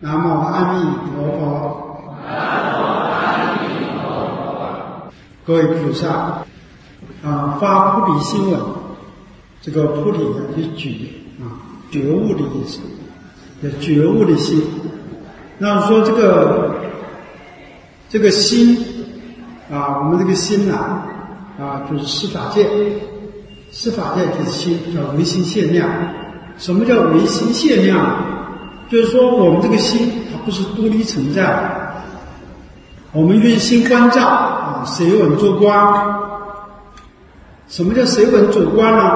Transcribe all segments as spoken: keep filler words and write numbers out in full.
南无阿弥陀佛。 南无阿弥陀佛。 各位菩萨啊，发菩提心闻，这个菩提呢是觉啊，觉悟的意思，有觉悟的心。那说这个这个心啊，我们这个心呐 啊, 啊，就是十法界，十法界就是心，叫唯心现量。什么叫唯心现量？就是说我们这个心它不是独立存在，我们用心观照啊，随稳做观。什么叫随稳做观呢？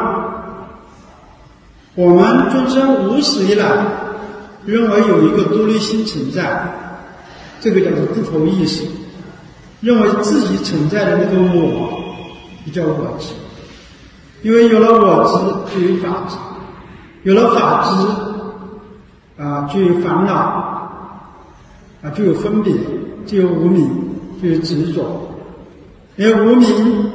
我们众生无始以来认为有一个独立心存在，这个叫做不同意识，认为自己存在的那个我就叫我执，因为有了我执就有法执，有了法执啊，就有烦恼啊，就有分别，就有无明，就有执着。因为无明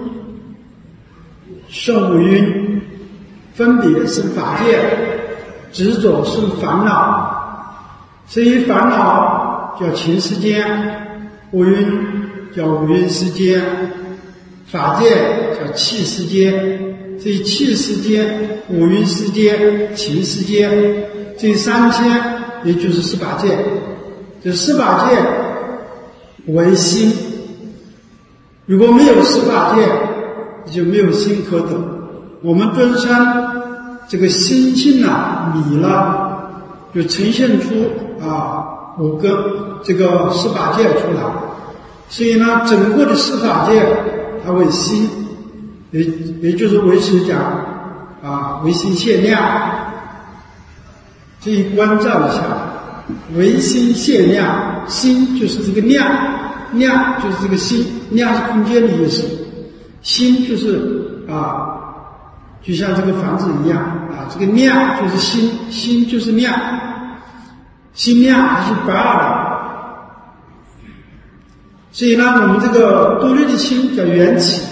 生五蕴，分别生法界，执着生烦恼，所以烦恼叫情世间，五蕴叫五蕴世间，法界叫气世间，所以气世间、五蕴世间、情世间这三千，也就是十八界。这十八界为心，如果没有十八界，就没有心可得。我们众生这个心性啊迷了，就呈现出啊五个这个十八界出来。所以呢，整个的十法界它为心，也也就是为师讲啊唯心现量。这一关照一下，唯心现量，心就是这个量，量就是这个心，量是空间的意思，心就是啊，就像这个房子一样啊，这个量就是心，心就是量，心量还是不二的。所以呢，我们这个独立的心叫缘起，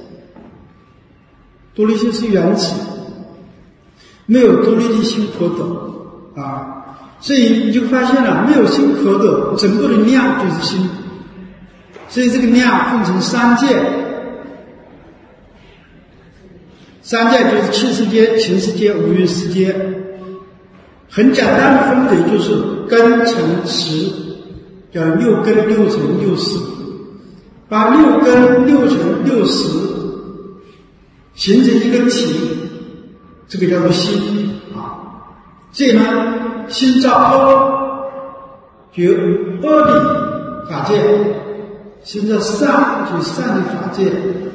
独立心是缘起，没有独立的心可得。啊，所以你就发现了，没有心可得，整个的量就是心。所以这个量分成三界，三界就是气世间、情世间、五蕴世间。很简单的分别就是根、尘、识，叫六根、六尘、六识。把六根、六尘、六识形成一个体，这个叫做心啊。所以呢，心造恶，就恶的法界；心造善，就善的法界；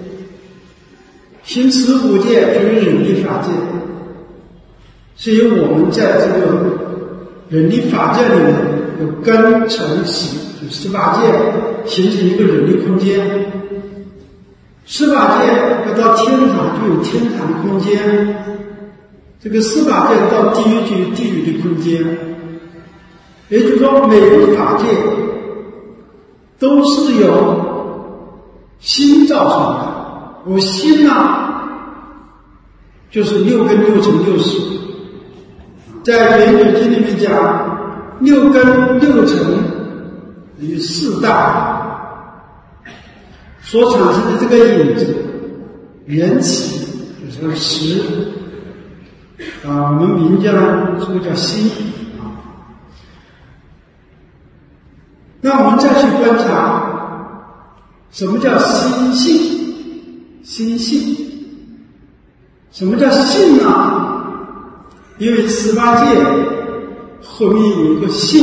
心持五界，就是人的法界。所以我们在这个人的法界里面，有根、尘、识，就十八界，形成一个人的空间。十八界要到天堂，就有天堂的空间。这个十八界到地狱就有地狱的空间，也就是说每个法界都是由心造成的。我心呢、啊，就是六根、六尘、六识。在《圆觉经》里面讲，六根、六尘与四大所产生的这个影子，缘起就是识。啊，我们民间呢，这个叫心啊。那我们再去观察，什么叫心性？心性，什么叫性呢？因为十八界后面有一个性，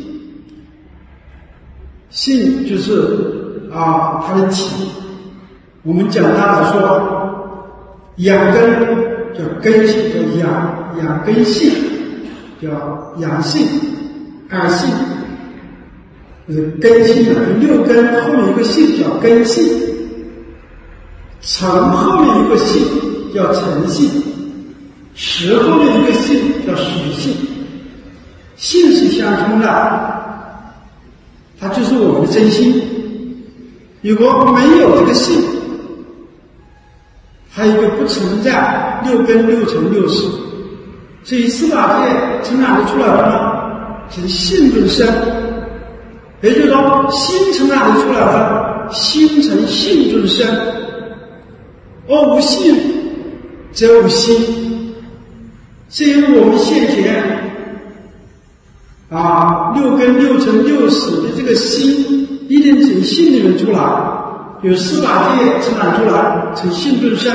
性就是啊它的体。我们简单的说，养根。叫根性，叫养养根性，叫养性、二性，就是根性啊。六根后面一个性叫根性，尘后面一个性叫尘性，识后面一个性叫识性。性是相通的，它就是我们的真心。如果没有这个性，还有一个不存在六根、六尘、六识，所以十八界从哪里出来的呢？ 成性顿生，也就是说心从哪里出来了？心成性顿生。而无性则无心，所以我们现前啊六根六尘六识的这个心一定从性里面出来，有四法界从哪出来？从性顿生。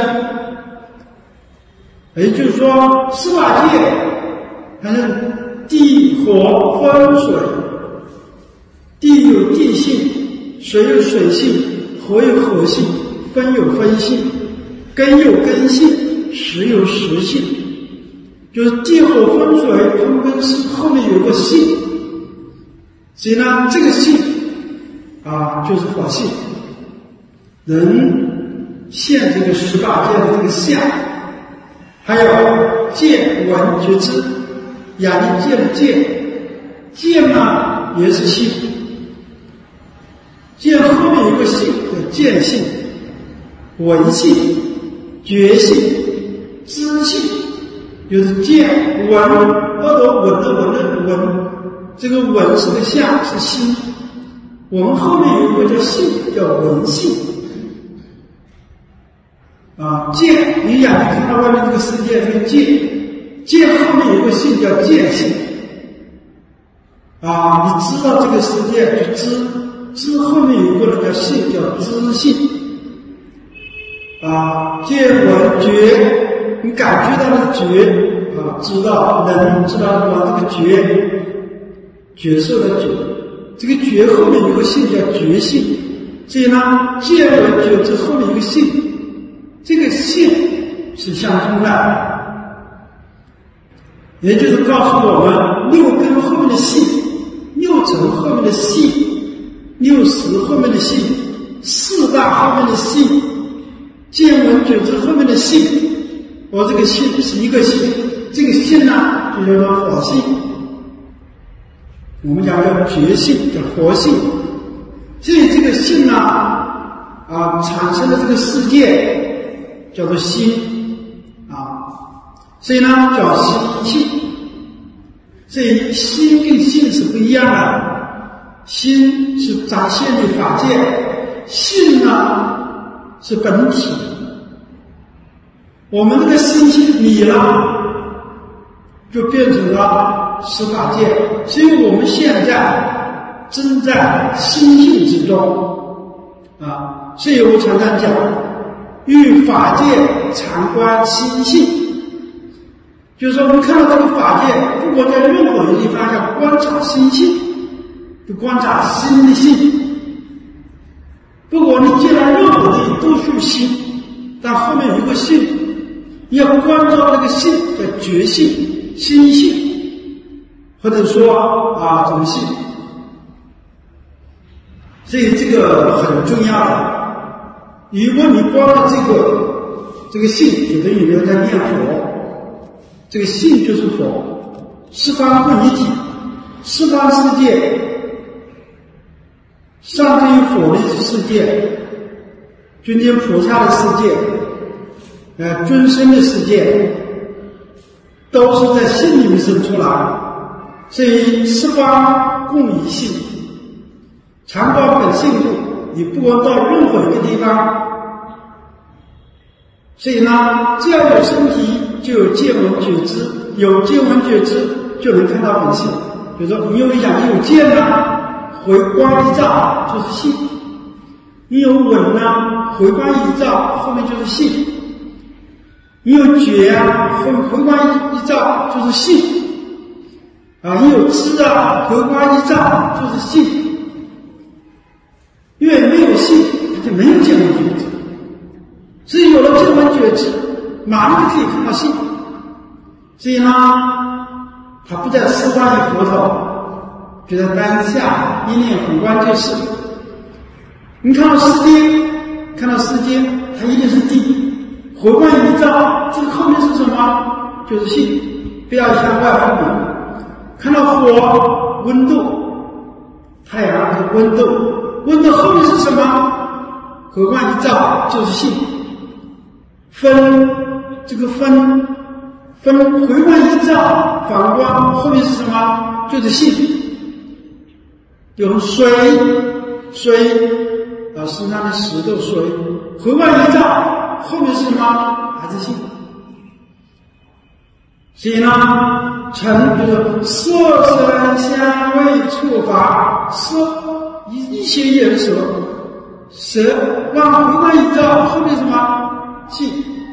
也就是说四法界它是地火风水，地有地性，水有水性，火有火性，风有风性，根有根性，实有实性。就是地火风水风跟是后面有个性，所以呢这个性啊就是火性。人现这个十八界的这个相，还有见闻觉知，眼睛见的见，见嘛也是性，见后面有个性叫见性、闻性、觉性、知性，就是见闻，耳朵闻的闻的闻，这个闻是个相是心，闻后面有一个叫性，叫闻性。啊，见你眼睛看到外面这个世界，这个见，见后面有个性叫见性。啊，你知道这个世界就知，知后面有个叫性叫知性。啊，见闻觉，你感觉到了觉，啊，知道能知道什么？这个觉，觉受的觉，这个觉后面有个性叫觉性。所以呢，见闻觉知后面有个性。这个性是相通的，也就是告诉我们六根后面的性，六尘后面的性，六识后面的性，四大后面的性，见闻觉知后面的性，我这个性是一个性，这个性呢就叫做火性，我们讲叫觉性，叫活性。所以这个性呢啊产生的这个世界叫做心啊，所以呢叫心性。所以心跟性是不一样的，心是展现的法界，性呢是本体。我们这个心性迷了，就变成了十法界。所以我们现在正在心性之中啊。所以我常常讲，欲法界常观心性，就是说我们看到这个法界，不管在任何的地方要观察心性，就观察心的性。不管你见到任何的都是心，但后面有一个性，你要关照这个性叫觉性、心性，或者说啊怎么性。所以这个很重要的。如果你光了这个这个性，有的有人在念佛，这个性就是佛，十方不离体，十方世界，上天佛的世界，尊天菩萨的世界，呃，尊生的世界，都是在性里面生出来。所以十方共一性，常观本性故。你不管到任何一个地方，所以呢，只要有身体，就有见闻觉知，有见闻觉知就能看到本性。比如说，你有眼，你有见呢，回光一照就是性；你有闻呢，回光一照后面就是性；你有觉啊，回回光一照就是性；啊，你有知啊，回光一照就是性。因为没有性，它就没有见闻觉知。所以有了见闻觉知，马上就可以看到性。所以呢，他不再事关于佛头，觉得当下一念宏观就是。你看到世界，看到世界，它一定是地。回光一照，这个后面是什么？就是性，不要向外分别。看到火，温度，太阳是温度。温度后面是什么？回光一照就是性。风，这个风， 分回光一照，反光后面是什么？就是性。有水，水啊，是那的石头水，回光一照，后面是什么？还是性。所以呢，尘就是色声香味触法，色一一切颜色，色让回光一照，后面什么？性。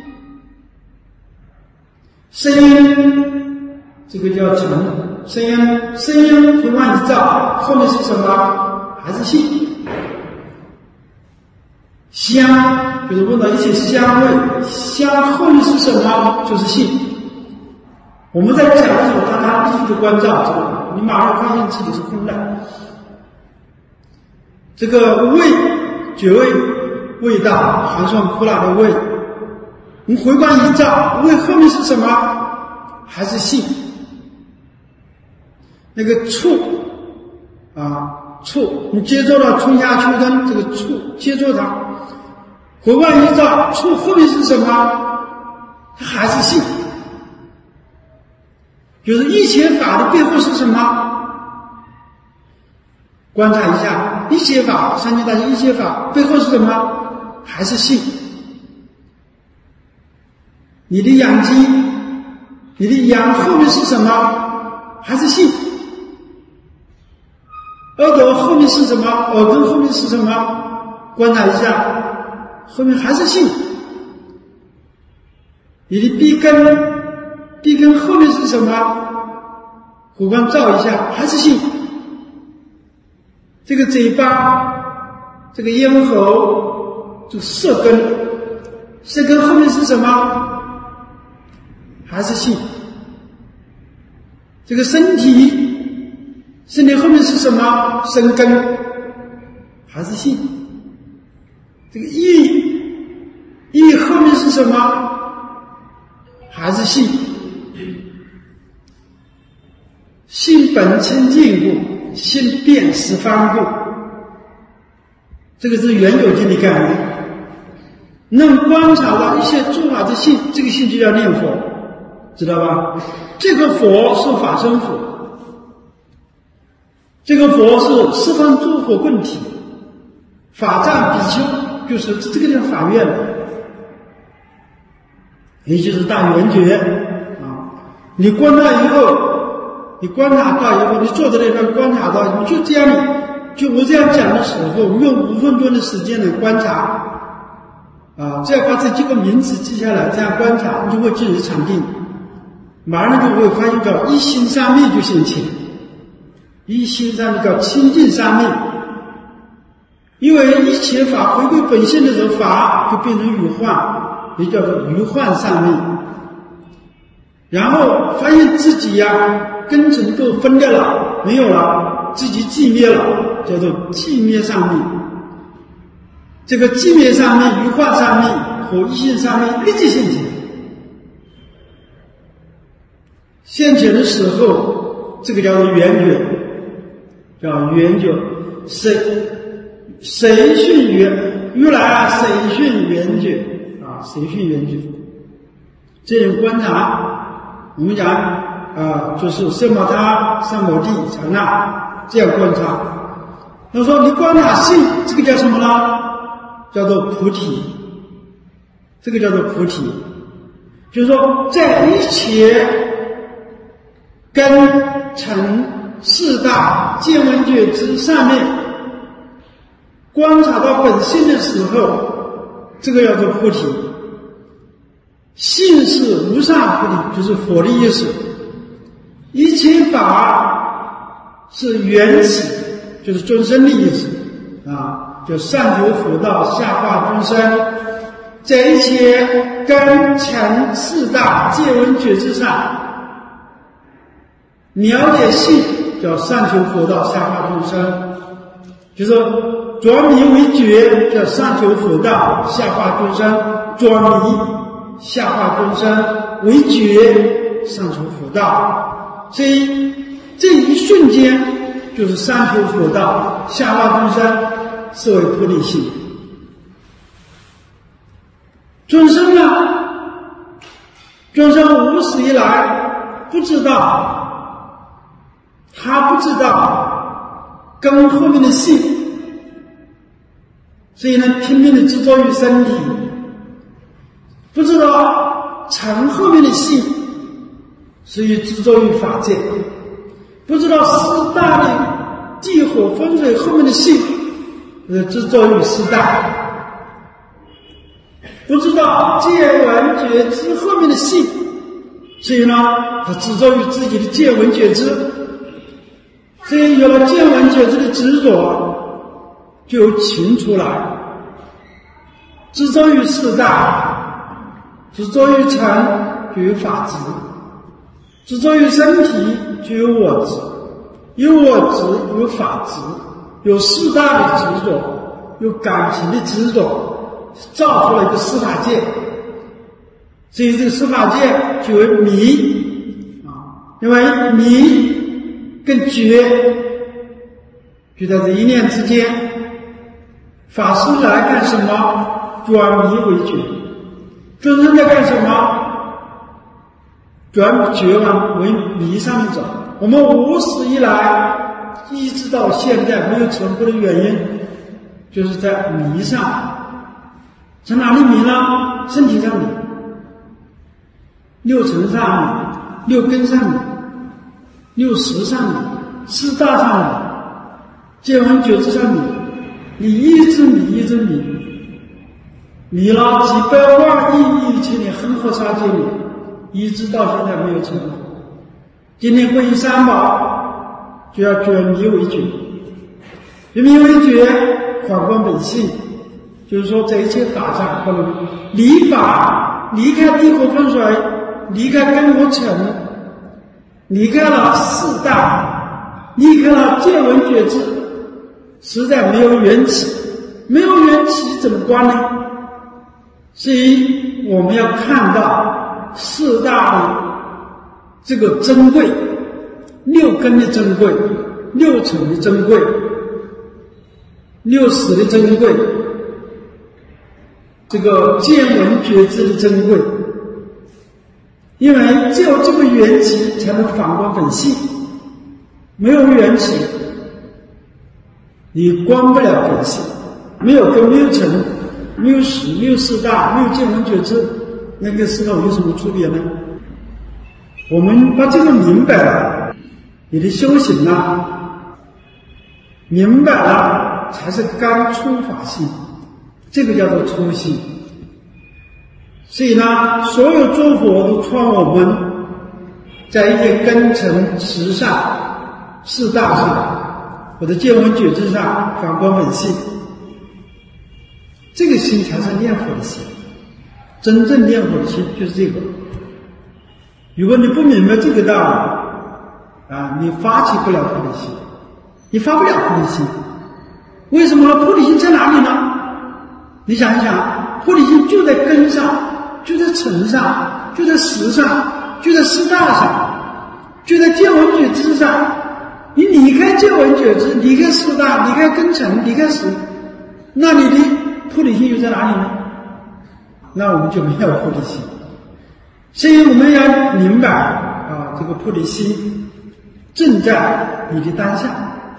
声音，这个叫尘，声音，声音回光一照，后面是什么？还是性。香，比如闻到一些香味，香后面是什么？就是性。我们在讲的时候，大家必须得关照这个，你马上发现自己是空的。这个味，觉味，味道，含算苦辣的味。你回光一照，味后面是什么？还是性。那个触啊，触，你接触到春夏秋冬，这个触接触它，回光一照，触后面是什么？它还是性。就是一切法的背后是什么？观察一下，一切法，三界大界一切法背后是什么？还是性。你的养鸡，你的养后面是什么？还是性。耳朵后面是什么？耳根后面是什么？观察一下，后面还是性。你的鼻根，鼻根后面是什么？回光照一下，还是性。这个嘴巴，这个咽喉，这个舌根，舌根后面是什么？还是性。这个身体，身体后面是什么？身根，还是性。这个意，意后面是什么？还是性。性本清净故，性变十方故。这个是圆九经的概念。能观察到一切诸法之性，这个性就叫念佛，知道吧？这个佛是法身佛，这个佛是十方诸佛共体，法藏比丘就是这个叫法院，也就是大圆觉啊。你观察以后。你观察到以后，你坐在那边观察到，你就这样，就我这样讲的时候，用五分钟的时间来观察，啊，只要把这几个名词记下来，这样观察，你就会进入禅定，马上就会发现到一心三昧就现前，一心三昧叫清净三昧，因为一切法回归本性的时候，法就变成余幻，也叫做余幻三昧，然后发现自己呀、啊。根尘都分掉了，没有了，自己寂灭了，叫做寂灭三昧。这个寂灭三昧、余幻三昧和一心三昧立即现前。现前的时候，这个叫做圆觉，叫圆觉。谁谁训圆？如来啊，谁训圆觉啊？谁训圆觉？这种观察，我们讲。啊，就是色摩他、三摩地、禅那这样观察。他说你观察性，这个叫什么呢？叫做菩提。这个叫做菩提，就是说在一切根尘四大见闻觉知上面观察到本性的时候，这个叫做菩提。性是无上菩提，就是佛的意思。一切法是缘起，就是众生的意思啊，就上求佛道，下化众生，在一切根尘四大见闻觉知上了解性，叫上求佛道，下化众生，就是说转迷为觉，叫上求佛道，下化众生，转迷下化众生为觉，上求佛道。所以这一瞬间就是上求佛道，下化众生，是为菩提心。众生呢， 众生无始以来不知道，他不知道根后面的性，所以呢拼命的执着于身体，不知道尘后面的性，所以执着于法界，不知道四大的地火风水后面的性，呃执着于四大，不知道见闻觉知后面的性，所以呢他执着于自己的见闻觉知，所以有了见闻觉知的执着，就有情出来，执着于四大，执着于尘就有法执，执着于身体就有我执，有我执有法执，有四大的执着，有感情的执着，造出了一个四法界。所以这个四法界就为迷啊，因为迷跟觉就在这一念之间。法师来干什么？转迷为觉。众生在干什么？转觉往为迷上面走。我们无始以来一直到现在没有成功的原因，就是在迷上。在哪里迷呢？身体上迷，六尘上迷，六根上迷，六识上迷，四大上迷，见闻觉知上迷，你一直迷一直迷，迷了几百万亿亿千年恒河沙界里，一直到现在没有成功。今天皈依三宝，就要转迷为觉，转迷为觉，反观本性，就是说在一切法上不能离法，离开地火风水，离开根和尘，离开了四大，离开了见闻觉知，实在没有缘起，没有缘起怎么观呢？所以我们要看到四大的这个珍贵，六根的珍贵，六尘的珍贵，六识的珍贵，这个见闻觉知的珍贵。因为只有这个缘起才能反观本性，没有缘起你观不了本性，没有根，没有尘，没有识，没有四大，没有见闻觉知，那跟四大有什么区别呢？我们把这个明白了，你的修行呢，明白了才是刚出法性，这个叫做初心。所以呢，所有诸佛都劝我们在一些根尘识上、四大上或者见闻觉知上反观本性，这个心才是念佛的心。真正念佛的心就是这个。如果你不明白这个道理啊，你发起不了菩提心，你发不了菩提心。为什么菩提心在哪里呢？你想一想，菩提心就在根上，就在尘上，就在识上，就在四大上，就在见闻觉知上。你离开见闻觉知，离开四大，离开根尘，离开识，那你的菩提心又在哪里呢？那我们就没有菩提心。所以我们要明白啊，这个菩提心正在你的当下，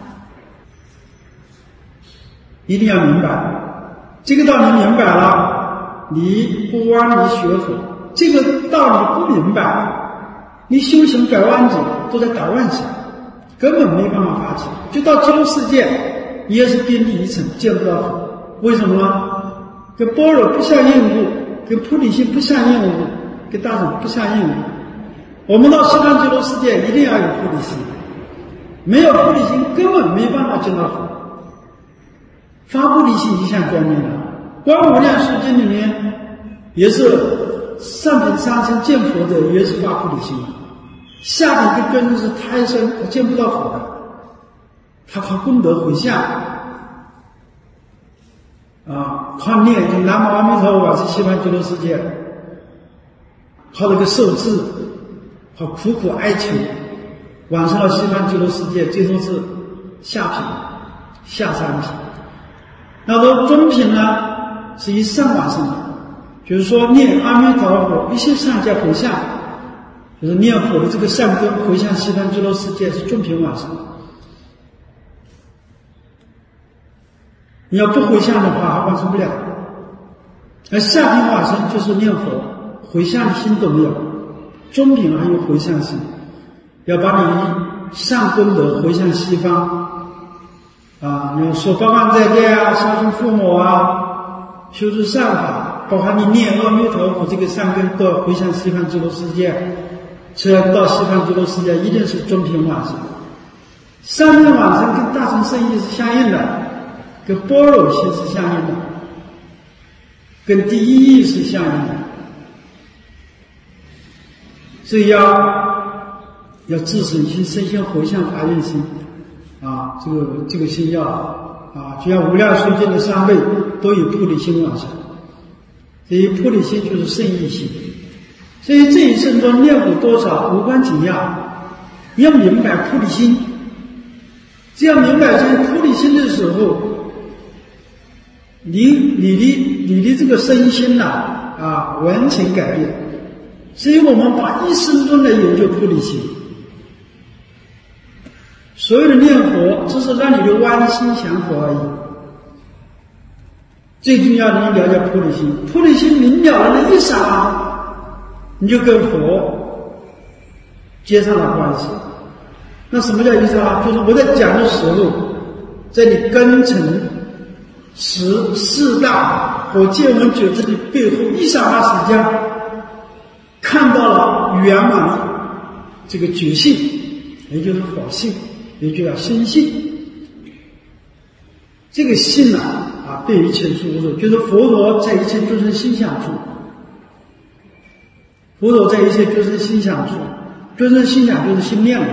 一定要明白这个道理。明白了，你不枉你学佛；这个道理不明白，你修行百万子都在打乱想，根本没办法发起。就到极乐世界，你也是边地一层，见不到佛。为什么呢？跟般若不相应物，跟菩提心不相应物，跟大乘不相应物。我们到西方极乐世界一定要有菩提心，没有菩提心根本没办法见到佛。发菩提心一项观念了，观无量寿经里面也是上品三生见佛者也是发菩提心，下品的根是胎生，他见不到佛的，他靠功德回向啊，靠念就南无阿弥陀佛是西方极乐世界，靠那个受制，靠苦苦哀求，完成了西方极乐世界，最后是下品下三品。那么中品呢是以上往生的， 就是说念阿弥陀佛，一心上下回向，就是念佛的这个善根回向西方极乐世界是中品往生。你要不回向的话，还往生不了。而下品往生就是念佛，回向的心都没有，中品还有回向心，要把你善功德回向西方啊，你要说八万斋戒啊，孝敬父母啊，修持善法，包括你念阿弥陀佛这个善根都要回向西方极乐世界，虽然到西方极乐世界一定是中品往生。上品往生跟大乘圣意是相应的，跟般若心是相应的，跟第一义是相应的，所以要要自省心，身心回向发愿心啊，这个这个心要啊，就像无量寿经的三昧都有菩提心往生，所以菩提心就是圣意心。所以这一生中念佛多少无关紧要，你要明白菩提心。只要明白这个菩提心的时候，你你的你的这个身心呐 啊, 啊完全改变。所以我们把一生中来研究菩提心，所有的念佛只是让你的弯心降伏而已。最重要的你了解菩提心，菩提心明了了一刹，你就跟佛接上了关系。那什么叫一刹？就是我在讲的时候，在你根尘十四大和见闻觉知的背后，一刹那时间看到了圆满的这个觉性，也就是佛性，也就叫心性。这个性呢 啊, 啊，对一切诸佛，就是佛陀在一切众生心想处，佛陀在一切众生心想处，众生心想就是心念了。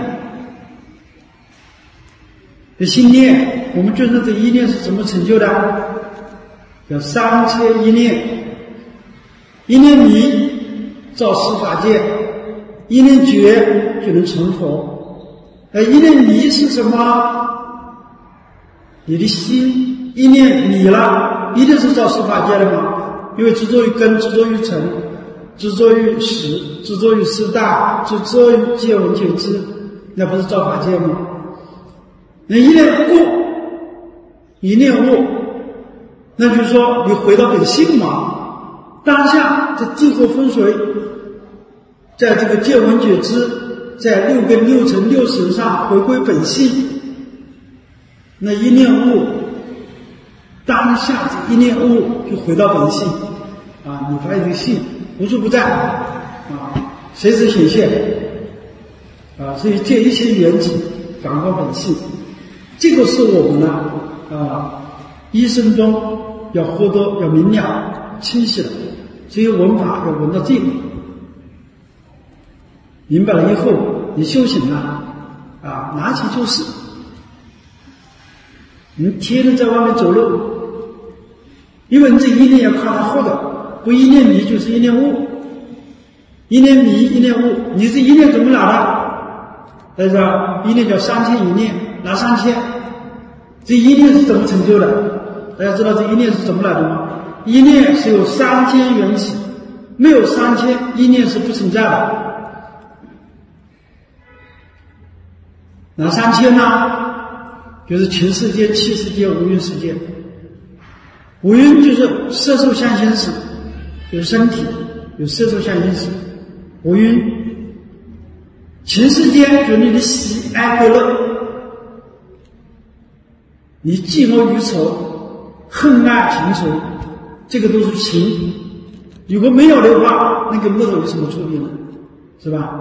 这心念，我们众生这一念是怎么成就的？叫三切一念，一念迷造十法界，一念觉就能成佛。而一念迷是什么？你的心一念迷了，一定是造十法界的嘛？因为执着于根，执着于尘，执着于识，执着于四大，执着于见闻觉知，那不是造法界吗？那一念悟，一念悟，那就是说你回到本性嘛。当下在地火风水，在这个见闻觉知，在六根六尘六识上回归本性。那一念悟，当下这一念悟就回到本性啊！你发现这个性无处不在啊，随时显现啊！所以这一切缘起返回本性。这个是我们呢啊，一生中要获得要明了清晰的，所以闻法要闻到这个，明白了以后，你修行了啊，拿起就是。你天天在外面走路，因为你这一念要靠它获得，不一念迷就是一念悟，一念迷一念悟，你这一念怎么拿的？大家知道，一念叫三千一念，拿三千。这一念是怎么成就的？大家知道这一念是怎么来的吗？一念是有三千缘起，没有三千，一念是不存在的。哪三千呢？就是情世界、气世界、无蕴世界。无蕴就是色受想行识，就是身体有色受想行识。无蕴情世界就是你的喜爱快乐，你嫉恶于仇、恨爱情仇，这个都是情。如果没有的话，那个木头有什么作用呢？是吧？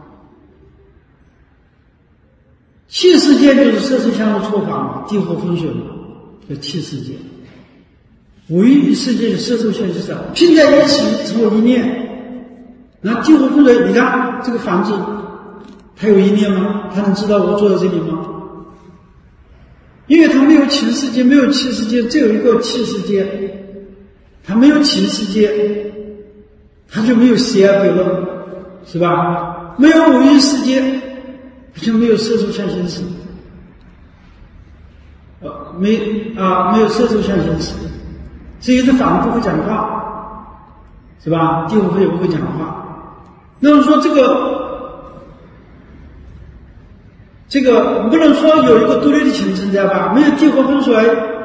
气世界就是色受想的错法嘛，地火风水嘛，叫气世界。无蕴世界的色受想行识拼在一起成为一念。那地火风水，你看这个房子，它有一念吗？它能知道我坐在这里吗？因为它没有情世界，没有气世界，只有一个气世界，它没有情世界，它就没有喜爱快乐，是吧？没有无蕴世界，它就没有色受想行识，呃，没啊，没有色受想行识，所以这反复不讲话。 是吧？地火风水不会讲话。那么说这个这个不能说有一个独立的情存在吧？没有地火风水，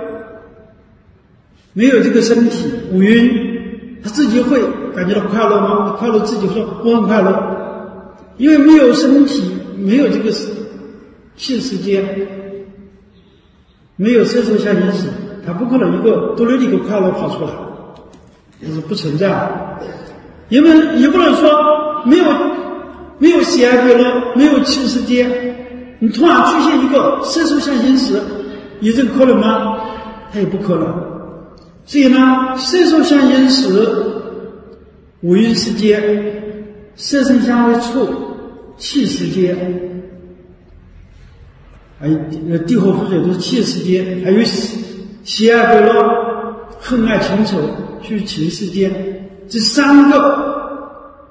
没有这个身体五蕴，他自己会感觉到快乐吗？快乐自己说我很快乐，因为没有身体，没有这个气世间，没有色受想行识，他不可能一个独立的一个快乐跑出来，这是不存在的。也不能也不能说没有没有喜爱快乐，没有气世间，你突然出现一个色受想行识，有这个可能吗？它也不可能。所以呢，色受想行识五蕴世间，色声香味触气世间，还有地火风水都是气世间，还有喜爱快乐、恨爱情仇去情世间，这三个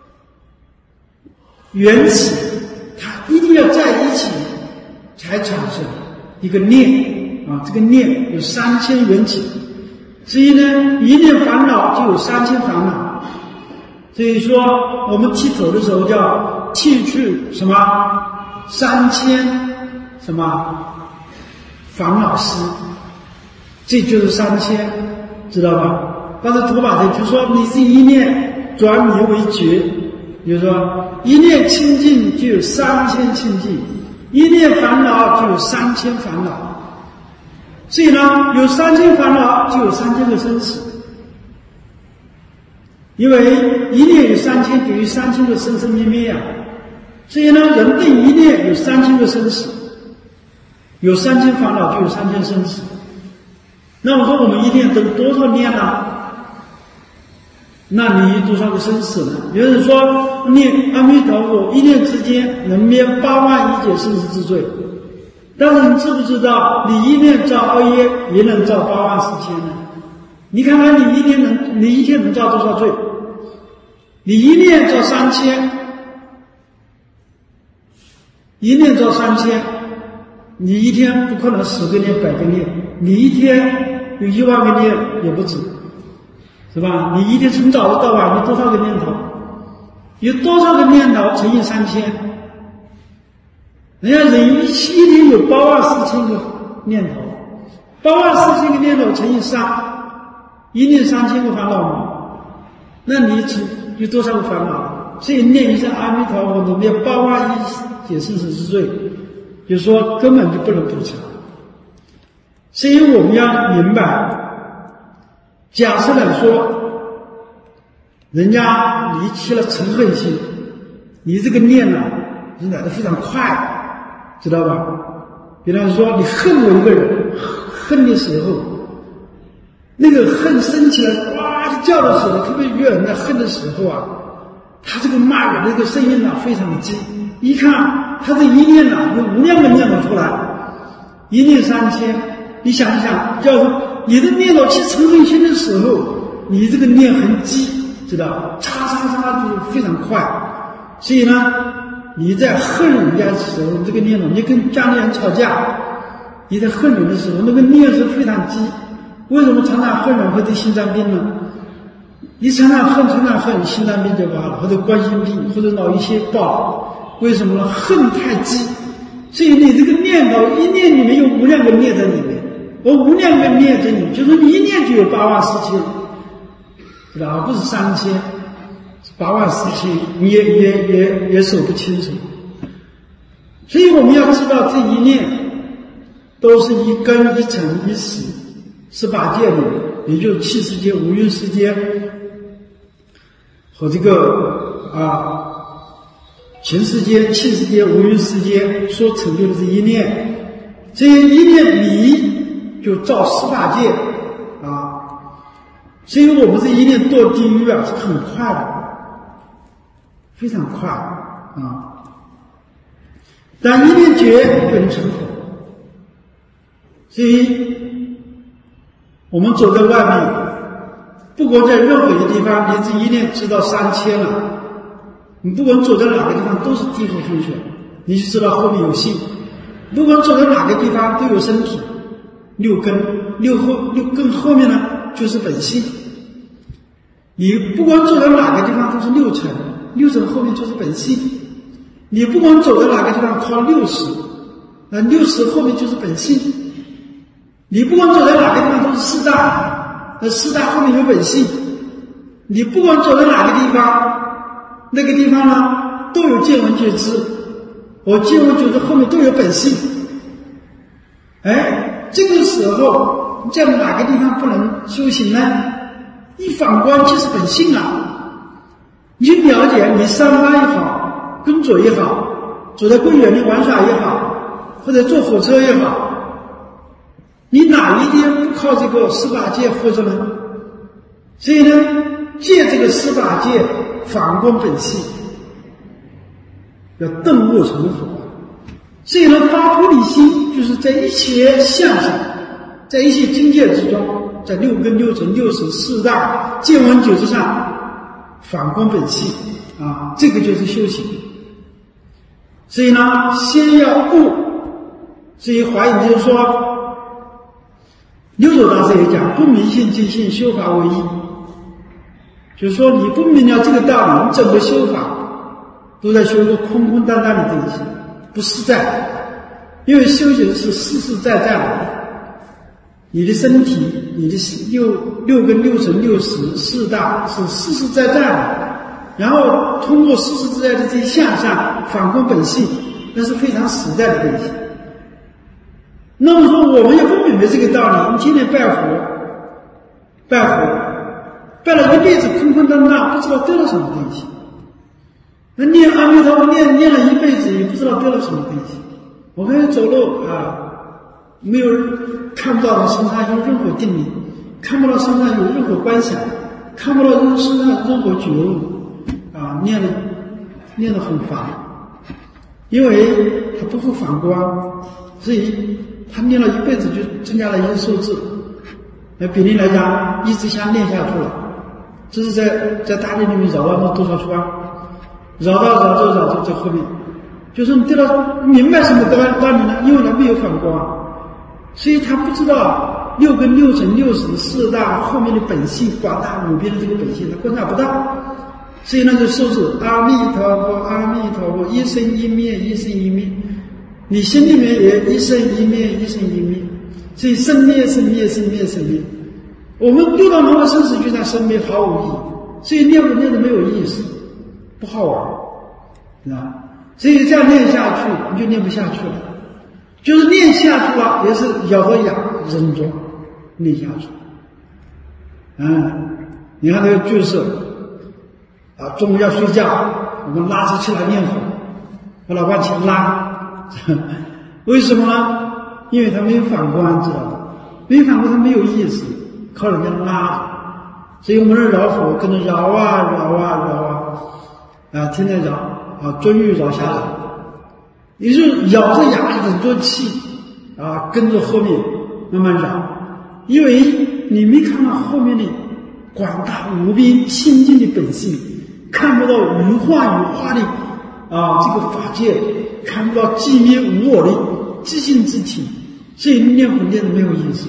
缘起，它一定要在一起才产生一个念啊，这个念有三千缘起，所以呢，一念烦恼就有三千烦恼。所以说，我们剃头的时候叫剃去什么三千什么烦恼丝，这就是三千，知道吧？但是头发的就说你是一念转迷为觉，比如说一念清净就有三千清净，一念烦恼就有三千烦恼。所以呢，有三千烦恼就有三千个生死。因为一念有三千，等于三千个生生灭灭啊。所以呢，人定一念有三千个生死，有三千烦恼就有三千生死。那我说我们一念等多少念呢？那你多少个生死呢？有人说念阿弥陀佛一念之间能灭八万一劫生死之罪，但是你知不知道你一念造恶业也能造八万四千呢？你看看你一天能你一天能造多少罪？你一念造三千，一念造三千，你一天不可能十个念百个念，你一天有一万个念也不止，是吧？你一天从早到晚有多少个念头？有多少个念头乘以三千？人家人一一天有八万四千个念头，八万四千个念头乘以三，一念三千个烦恼嘛，那你有多少个烦恼？所以念一声阿弥陀佛能灭八万一劫生死之罪，就是说根本就不能补偿。所以我们要明白，假设来说，人家离弃了嗔恨心，你这个念呢、啊，是来得非常快，知道吧？比方说，你恨我一个人，恨的时候，那个恨升起来，哇就叫的时候，特别越人在恨的时候啊，他这个骂人的这个声音呢、啊、非常的激，一看他这一念呢、啊、有无量的念头出来，一念三千，你想一想，要是你的念头去嗔恨心的时候，你这个念很激，知道，叉叉叉就非常快。所以呢，你在恨人家的时候，这个念头，你跟家里人吵架，你在恨人的时候，那个念是非常激。为什么常常恨人会得心脏病呢？你常常恨常常恨，心脏病就发了，或者冠心病，或者脑溢血爆。为什么呢？恨太激，所以你这个念头一念里面有无量个念在里面，而无量个念在里面，就是你一念就有八万四千，知道吧？不是三千，八万四千，你也也也也数不清楚。所以我们要知道，这一念都是一根一尘一死，十八界里，也就是气世界、五蕴世界和这个啊情世界、气世界、五蕴世界所成就的这一念，这一念离就造十八界啊。所以我们这一念堕地狱啊是很快的，非常快啊。但一念觉就能成佛，所以我们走在外面，不管在任何一个地方，你这一念知道三千了，你不管走在哪个地方都是地火风水，你就知道后面有性。不管走在哪个地方都有身体，六根，六后六根后面呢就是本性。 你不管走到哪个地方都是六尘，六尘后面就是本性。你不管走到哪个地方靠六识，那六识后面就是本性。你不管走到哪个地方都是四大，那四大后面有本性。你不管走到哪个地方，那个地方呢都有见闻觉知，我见闻觉知后面都有本性。哎，这个时候在哪个地方不能修行呢？一反观就是本性啊！你了解，你上班也好，工作也好，走在公园里玩耍也好，或者坐火车也好，你哪一天不靠这个十法界活着呢？所以呢，借这个十法界反观本性，要顿悟成佛。所以呢，发菩提心就是在一切相上，在一切境界之中，在六根六尘六识四大见闻觉知上反观本性啊，这个就是修行。所以呢，先要悟。所以华严就是说，六祖大师也讲，不明信即信，修法为义。就是说，你不明了这个道理，你怎么修法，都在修一个空空荡荡的东西，不实在。因为修行是实实在在的。你的身体，你的六六根六尘六识四大是实实在在的，然后通过实实在在的这些相上反观本性，那是非常实在的东西。那么说，我们也不明白这个道理，你天天拜佛，拜佛，拜了一辈子空空荡荡，不知道得了什么东西。那念阿弥陀佛念念了一辈子，也不知道得了什么东西。我们走路啊，没有看不到我身上有任何定力，看不到身上有任何观想，看不到身上任何觉悟啊，念的念得很烦，因为他不会反观，所以他念了一辈子就增加了一些数字。那比例来讲，一直想念下去了，这是在在大地里面绕了多少圈，绕到绕着绕着在后面，就是你得到明白什么道理呢？因为他没有反观，所以他不知道六根六尘六识四大后面的本性，广大无边的这个本性，他观察不到。所以那个数字阿弥陀佛，阿弥陀佛，一生一灭，一生一灭，你心里面也一生一灭，一生一灭，所以生灭生灭生灭生灭。我们六道轮回生死就像生灭，毫无意义，所以念不念的没有意思，不好玩，啊，所以这样念下去你就念不下去了，就是念下去了也是咬着牙忍着念下去。嗯，你看这个句式啊，中午要睡觉，我们拉着起来念佛，我老往前拉，为什么呢？因为他没有反观，知道吧？没有反观他没有意思，靠人家拉，所以我们这绕佛跟着绕啊绕啊绕啊，啊，天天绕啊，终于绕下来，也就是咬着牙忍着气啊，跟着后面慢慢绕，因为你没看到后面的广大无边清净的本性，看不到无幻有化的啊这个法界，看不到寂灭无我的自性之体，所以念佛念的没有意思。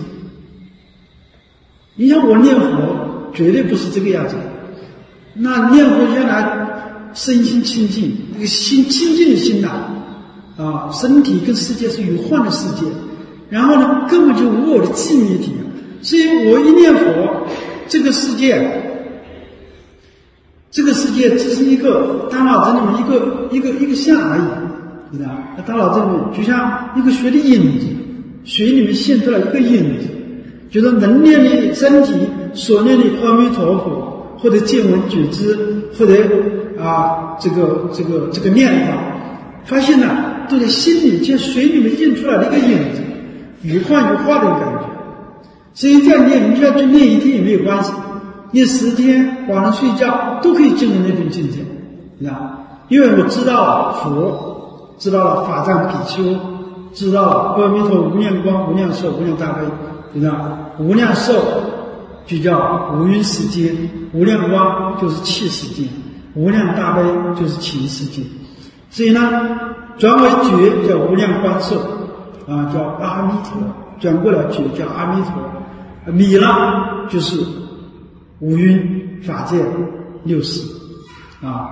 你像我念佛绝对不是这个样子，那念佛原来身心清净，那个心清净的心呐，啊，身体跟世界是有幻的世界，然后呢根本就无我的寂灭体，所以我一念佛，这个世界，这个世界只是一个大脑子里面一个一个一个像而已，知道吧？大脑子里面就像一个水的影子，水里面现出来一个影子，就是能念的身体所念的阿弥陀佛，或者见闻觉知，或者啊这个这个这个念法，发现呢都在心里，像水里面印出来的一个影子，有幻有化的感觉。所以这样念，你就要去念一天也没有关系，念十天，晚上睡觉都可以进入那种境界，知道？因为我知道佛，知道了法藏比丘，知道了阿弥陀无量光、无量寿、无量大悲，知道？无量寿就叫无云世间，无量光就是气世间，无量大悲就是情世间。所以呢，转为觉叫无量光寿啊，叫阿弥陀，转过来觉叫阿弥陀。弥了就是五蕴法界六识啊，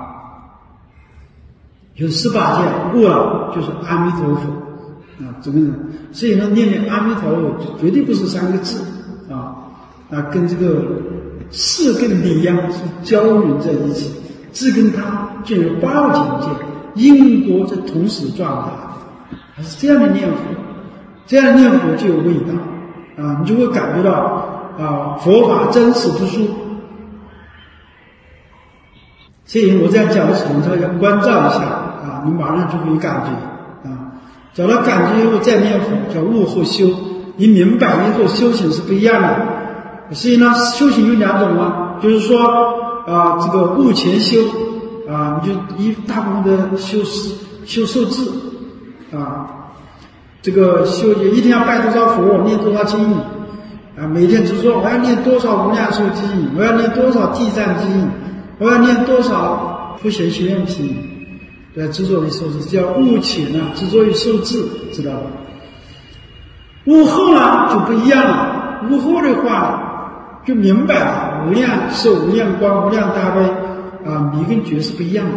有十八界悟了就是阿弥陀佛啊，这个人，所以呢，念念阿弥陀佛绝对不是三个字啊啊，跟这个事跟理呀是交融在一起，字跟他进入八境界，因果在同时状态，还是这样的念佛，这样的念佛就有味道啊，你就会感觉到啊，佛法真实不输。所以我在讲的时候，你要关照一下啊，你马上就会有感觉啊。找到感觉以后再念佛，叫悟后修。你明白以后，修行是不一样的。所以呢，修行有两种啊，就是说啊，这个悟前修啊，你就一大部分的修修受持啊，这个修一天要拜多少佛，念多少经啊，每天只说我要念多少无量寿经，我要念多少地藏经。我要念多少普贤行愿品，对，执着于受持，叫悟前呢，执着于受持，知道吧？悟后呢就不一样了，悟后的话就明白了，无量寿、无量光、无量大悲啊，迷跟觉是不一样的。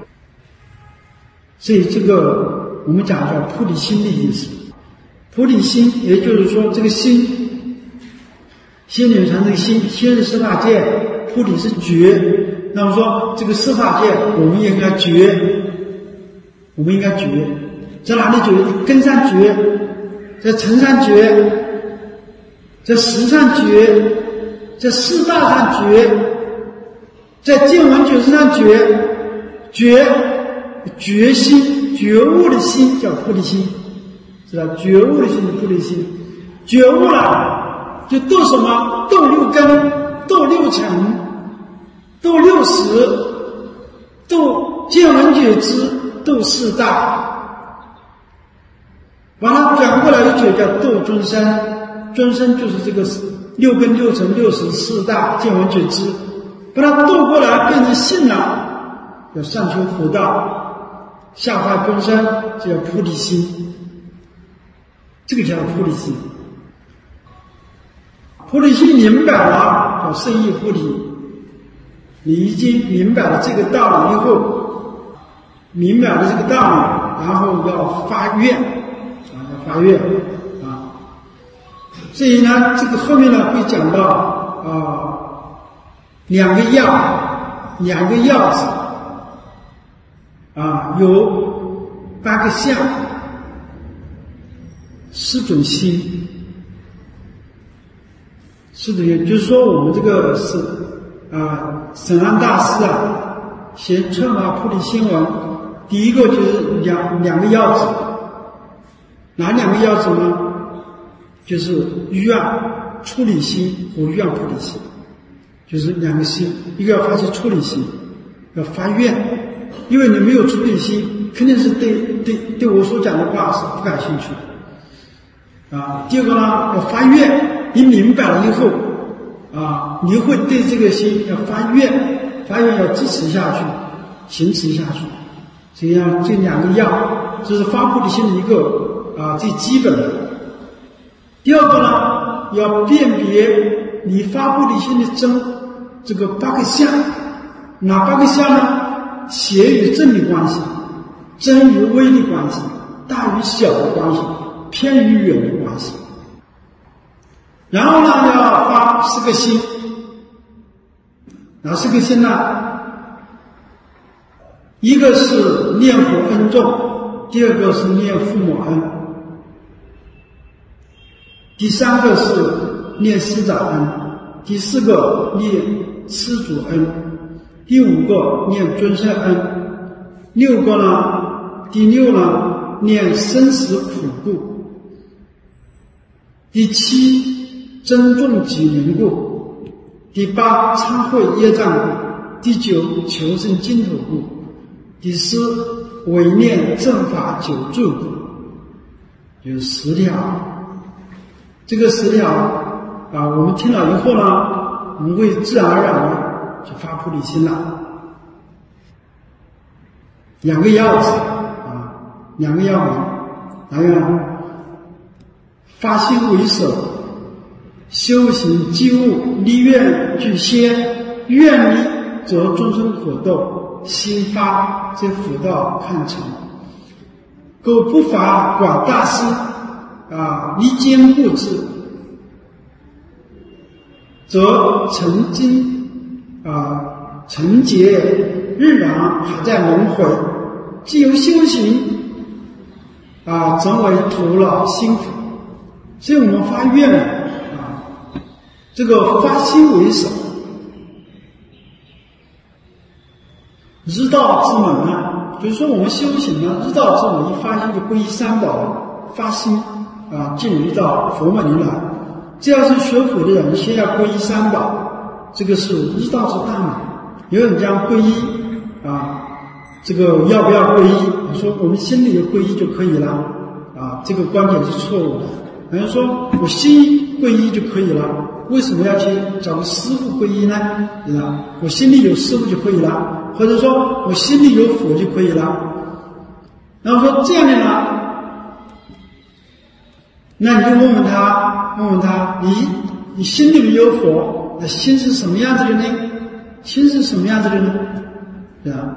所以这个我们讲叫菩提心的意思。菩提心，也就是说这个心，心里藏这个心，心是十法界，菩提是觉。那么说这个十法界我们应该觉，我们应该觉，在哪里觉？根上觉，在尘上觉，在识上觉，在四大上觉，在见闻觉知上觉，觉觉心，觉悟的心叫菩提心，知道？觉悟的心是菩提心，觉悟了就斗什么？斗六根，斗六尘，斗六识，斗见闻觉知，斗四大，把它转过来一句叫斗众生。众生就是这个六根六尘六识四大见闻觉知，把它斗过来变成性了，叫上求佛道，下化众生，叫菩提心。这个叫菩提心。菩提心明白了，叫圣意菩提。你已经明白了这个道理以后，明白了这个道理，然后要发愿啊，要发愿啊。所以呢，这个后面呢会讲到啊，两个要，两个要字啊，有八个相，四种心，四种心，就是说我们这个是。啊，沈安大师啊，写《春华菩提心文》，第一个就是两两个要旨，哪两个要旨呢？就是愿出离心和愿菩提心，就是两个心，一个要发起出离心，要发愿，因为你没有出离心，肯定是对对对我所讲的话是不感兴趣的啊。第二个呢，要发愿，你明白了以后。啊，你会对这个心要发愿，发愿要支持下去，行持下去。这样这两个要，这是发菩提心的一个啊最基本的。第二个呢，要辨别你发菩提心的真这个八个相，哪八个相呢？邪与正的关系，真与微的关系，大与小的关系，偏与远的关系。然后呢，要发四个心，哪四个心呢？一个是念佛恩重，第二个是念父母恩，第三个是念师长恩，第四个念施主恩，第五个念尊圣恩，六个呢，第六呢念生死苦故，第七珍重己人故，第八忏悔业障故，第九求生净土故，第十唯念正法久住故，有十条。这个十条啊，我们听了以后呢，我们会自然而然的就发菩提心了。两个要旨啊，两个要领，还有发心为首。 修行积物，离愿俱歇，愿离则众生苦斗，心发则佛道看成。苟不法广大师啊，离坚固之，则成经啊成劫，日然还在轮回。既有修行啊，成为徒劳辛苦。所以我们发愿啊，这个发心为首。日道之门呢，就是说我们修行呢，日道之门一发心就皈依三宝，发心啊，进入到佛门里来。只要是学佛的人，先要皈依三宝，这个是日道之大门。有人讲皈依啊，这个要不要皈依？你说我们心里有皈依就可以了啊，这个观点是错误的。有人说我心皈依就可以了，为什么要去找个师父皈依呢？对吧？我心里有师父就可以了，或者说我心里有佛就可以了。然后说这样的呢，那你就问问他，问问他，你你心里面有佛，那心是什么样子的呢？心是什么样子的呢？对吧？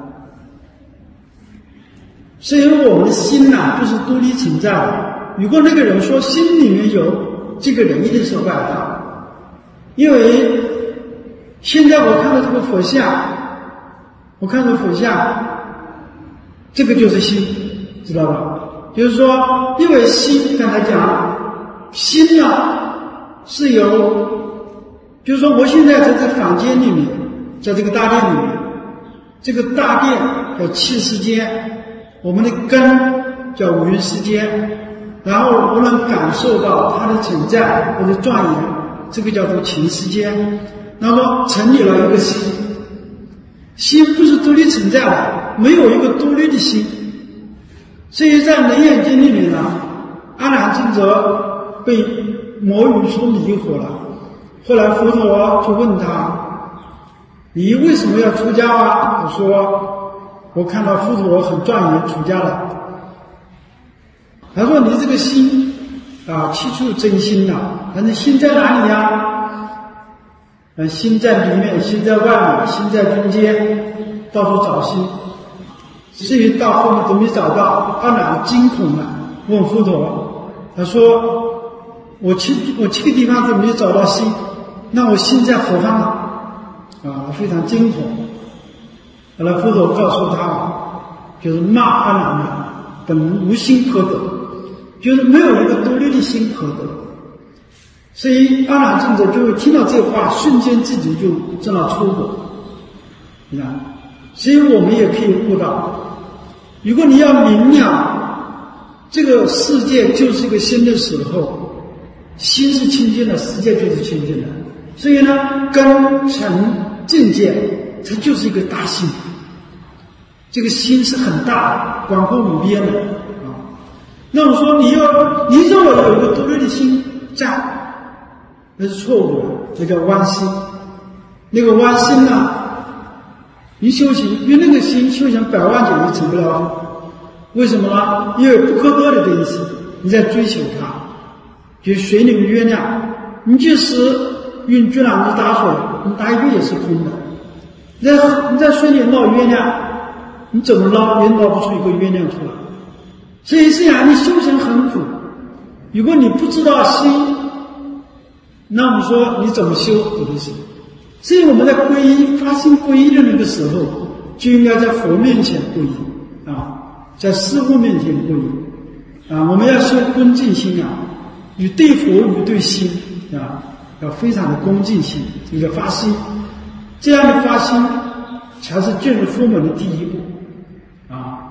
所以我们的心呐、啊，不是独立存在的。如果那个人说心里面有，这个人一定是外道。因为现在我看到这个佛像，我看到佛像，这个就是心，知道吧？就是说，因为心刚才讲，心呢是由，就是说我现在在这个房间里面，在这个大殿里面，这个大殿叫气世间，我们的根叫五蕴世间，然后我能感受到它的存在或者庄严，这个叫做情世间。那么成立了一个心，心不是独立存在的，没有一个独立的心。所以在《楞严经》里面呢，阿难尊者被魔语所迷惑了，后来佛陀就问他，你为什么要出家啊？他说，我看到佛陀很庄严，出家了。他说，你这个心啊，起初真心呐、啊，但是心在哪里呀、啊？心在里面，心在外面，心在中间，到处找心。至于到后面都没找到，阿难惊恐了，问佛陀，他说，我去我去个地方都没有找到心，那我心在何方呢？啊，非常惊恐。后来佛陀告诉他，就是骂阿难的本无心可得，就是没有一个独立的心可得。所以阿难尊者就会听到这话，瞬间自己就证了出果。你看，所以我们也可以悟到，如果你要明了这个世界就是一个心的时候，心是清净的，世界就是清净的。所以呢，根尘境界，它就是一个大心。这个心是很大的，广阔无边的啊。那我说你要你认为有一个独立的心在，那是错误的，这叫弯心。那个弯心呢，你修行，因为那个心修行百万劫也成不了。为什么呢？因为不可得的东西，你在追求它，就水里面月亮，你即使用巨浪去打水，你打一个也是空的。你在你在水里捞月亮，你怎么捞也捞不出一个月亮出来。所以这样你修行很苦。如果你不知道心，那我们说你怎么修不会行。所以我们在皈依发心皈依的那个时候，就应该在佛面前皈依啊，在师父面前皈依啊。我们要修恭敬心啊，与对佛与对心啊，要非常的恭敬心，一个发心，这样的发心才是进入佛门的第一步啊。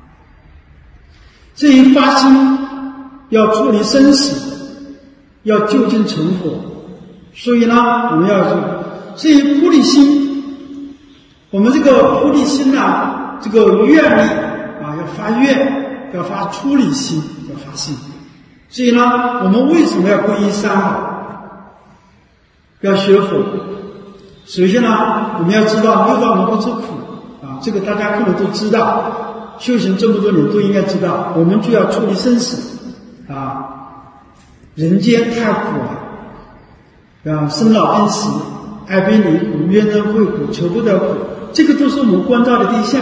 至于发心要处理生死，要就近成佛，所以呢，我们要说，至于菩提心，我们这个菩提心呢、啊，这个愿力啊，要发愿，要发出离心，要发心。所以呢，我们为什么要皈依三宝？要学佛。首先呢，我们要知道六道轮回之苦啊，这个大家可能都知道。修行这么多年都应该知道，我们就要处理生死啊，人间太苦了。 啊，生老病死、哀悲离苦、冤憎会苦、求不得苦，这个都是我们关照的对象。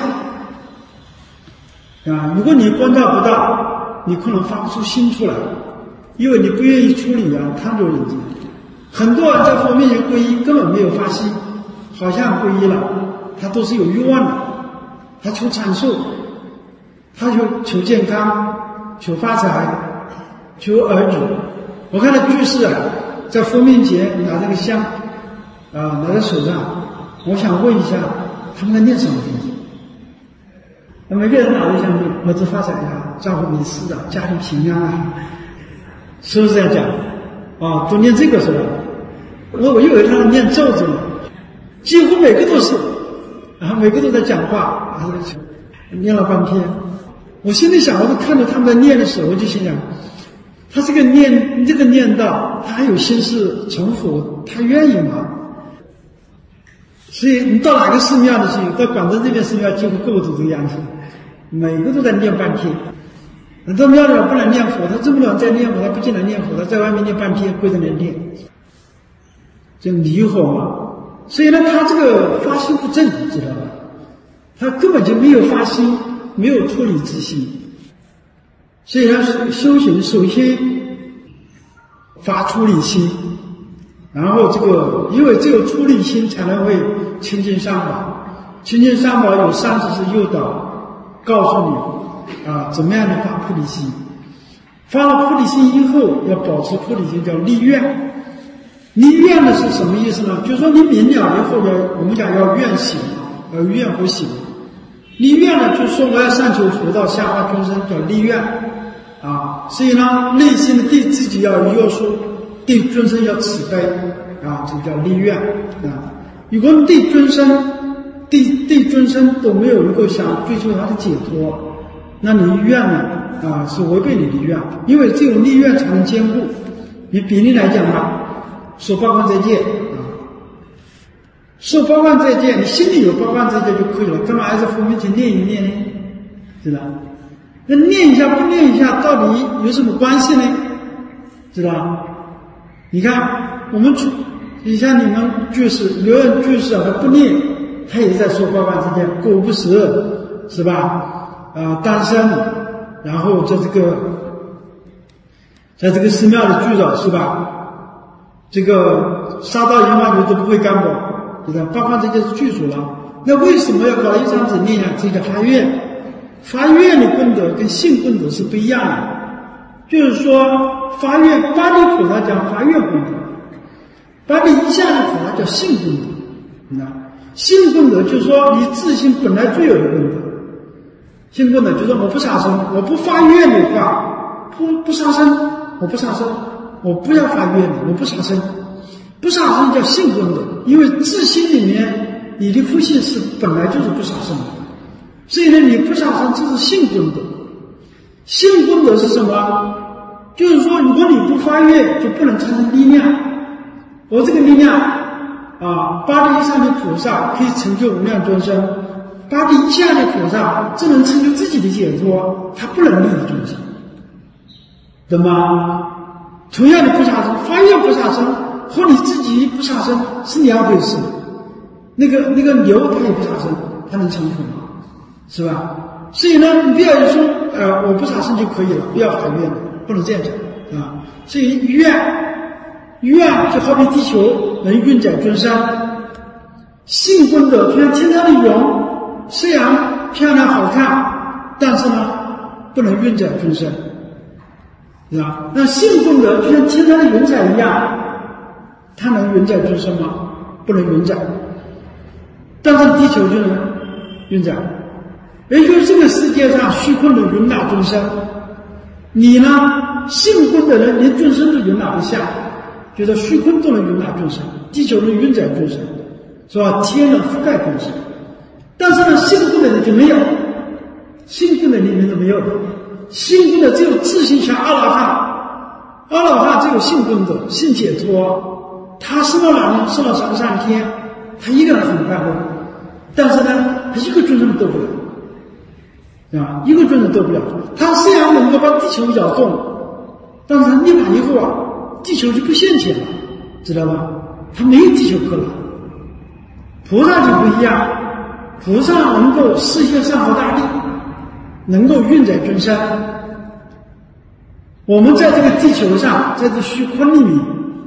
啊，如果你关照不到，你可能发不出心出来，因为你不愿意处理啊，贪着人间。很多人在佛面前皈依，根本没有发心，好像皈依了，他都是有欲望的，他求长寿，他求求健康，求发财，求儿女。我看到居士啊，在佛面前拿这个香，啊，拿在手上，我想问一下，他们在念什么东西？每个人拿着香念，儿子发财呀，丈夫没事啊，家庭平安啊，是不是这样讲？啊，都念这个是吧？我我以为他们念咒子呢，几乎每个都是，然后每个都在讲话，念了半天。我心里想，我就看着他们在念的时候，我就心想，他这个念这个念道，他还有心事成佛，他愿意吗？所以你到哪个寺庙的去，到广州这边寺庙几乎个个都这个样子，每个都在念半天。很多庙里不能念佛，他这么多人在念佛，他不进来念佛，他在外面念半天，跪在那念，就离火嘛。所以呢，他这个发心不正，知道吧？他根本就没有发心，没有出离之心。所以他修行首先发出离心，然后这个因为只有出离心才能会亲近三宝。亲近三宝有三十是诱导，告诉你啊怎么样的发菩提心。发了菩提心以后，要保持菩提心，叫立愿。立愿的是什么意思呢？就是说你明了以后呢，我们讲要愿行，要愿和行。立愿呢，就是说我要上求佛道，下化众生，叫立愿啊。所以呢，内心对自己要有约束，对众生要慈悲啊，这叫立愿啊。如果你对众生、对对众生都没有能够想追求他的解脱，那你愿呢啊是违背你的愿，因为只有立愿才能兼顾。你比例来讲吧，说八关斋戒啊，说八关斋戒，你心里有八关斋戒就可以了，干嘛还是佛面前念一念呢？知道？那念一下不念一下，到底有什么关系呢？知道？你看我们你像你们居士，有人居士啊，他不念，他也在说八关斋戒，过午不食，是吧？啊，单身，然后在这个，在这个寺庙里居着，是吧？这个杀到银花牛都不会干饱，对吧？八关斋戒是具足了，那为什么要搞了一张纸念呀？这叫发愿。发愿的功德跟信功德是不一样的，就是说发愿八地菩萨讲发愿功德，八地以下的菩萨叫信功德。那信功德就是说你自信本来具有的功德。信功德就是说我不杀生，我不发愿的话，不不杀生，我不杀生，我不要发愿的，我不杀生，不杀生叫信功德，因为自心里面你的福性是本来就是不杀生的。所以呢，你不杀生，这是信功德。信功德是什么？就是说，如果你不发愿，就不能产生力量。我这个力量啊，八地以上的菩萨可以成就无量众生，八地以下的菩萨只能成就自己的解脱，他不能利益众生，懂吗？同样的不杀生，发愿不杀生和你自己不杀生是两回事。那个那个牛它也不杀生，它能成佛吗？是吧？所以呢，你不要说呃我不杀生就可以了，不要发愿，不能这样讲啊。所以愿愿就好比地球能运载众生，信功德就像天上的云，虽然漂亮好看，但是呢不能运载众生，是吧？那信功德就像天上的云彩一样，它能运载众生吗？不能运载，但是地球就能运载。也就是这个世界上虚空能容纳众生，你呢信功的人连众生都容纳不下，觉得虚空都能容纳众生，地球能运载众生，是吧？天能覆盖众生，但是呢信功的人就没有，信功的里面都没有，信功的只有自信像阿罗汉，阿罗汉只有信功德，信解脱，他升到哪里？升到上上天，他一个人很快乐，但是呢他一个众生都不了。啊，一个众生得不了。他虽然能够把地球摇动，但是他涅槃以后啊，地球就不现前了， 知道吧？他没有地球可拿。菩萨就不一样，菩萨能够实现上合大力，能够运载众生。我们在这个地球上，在这虚空里面，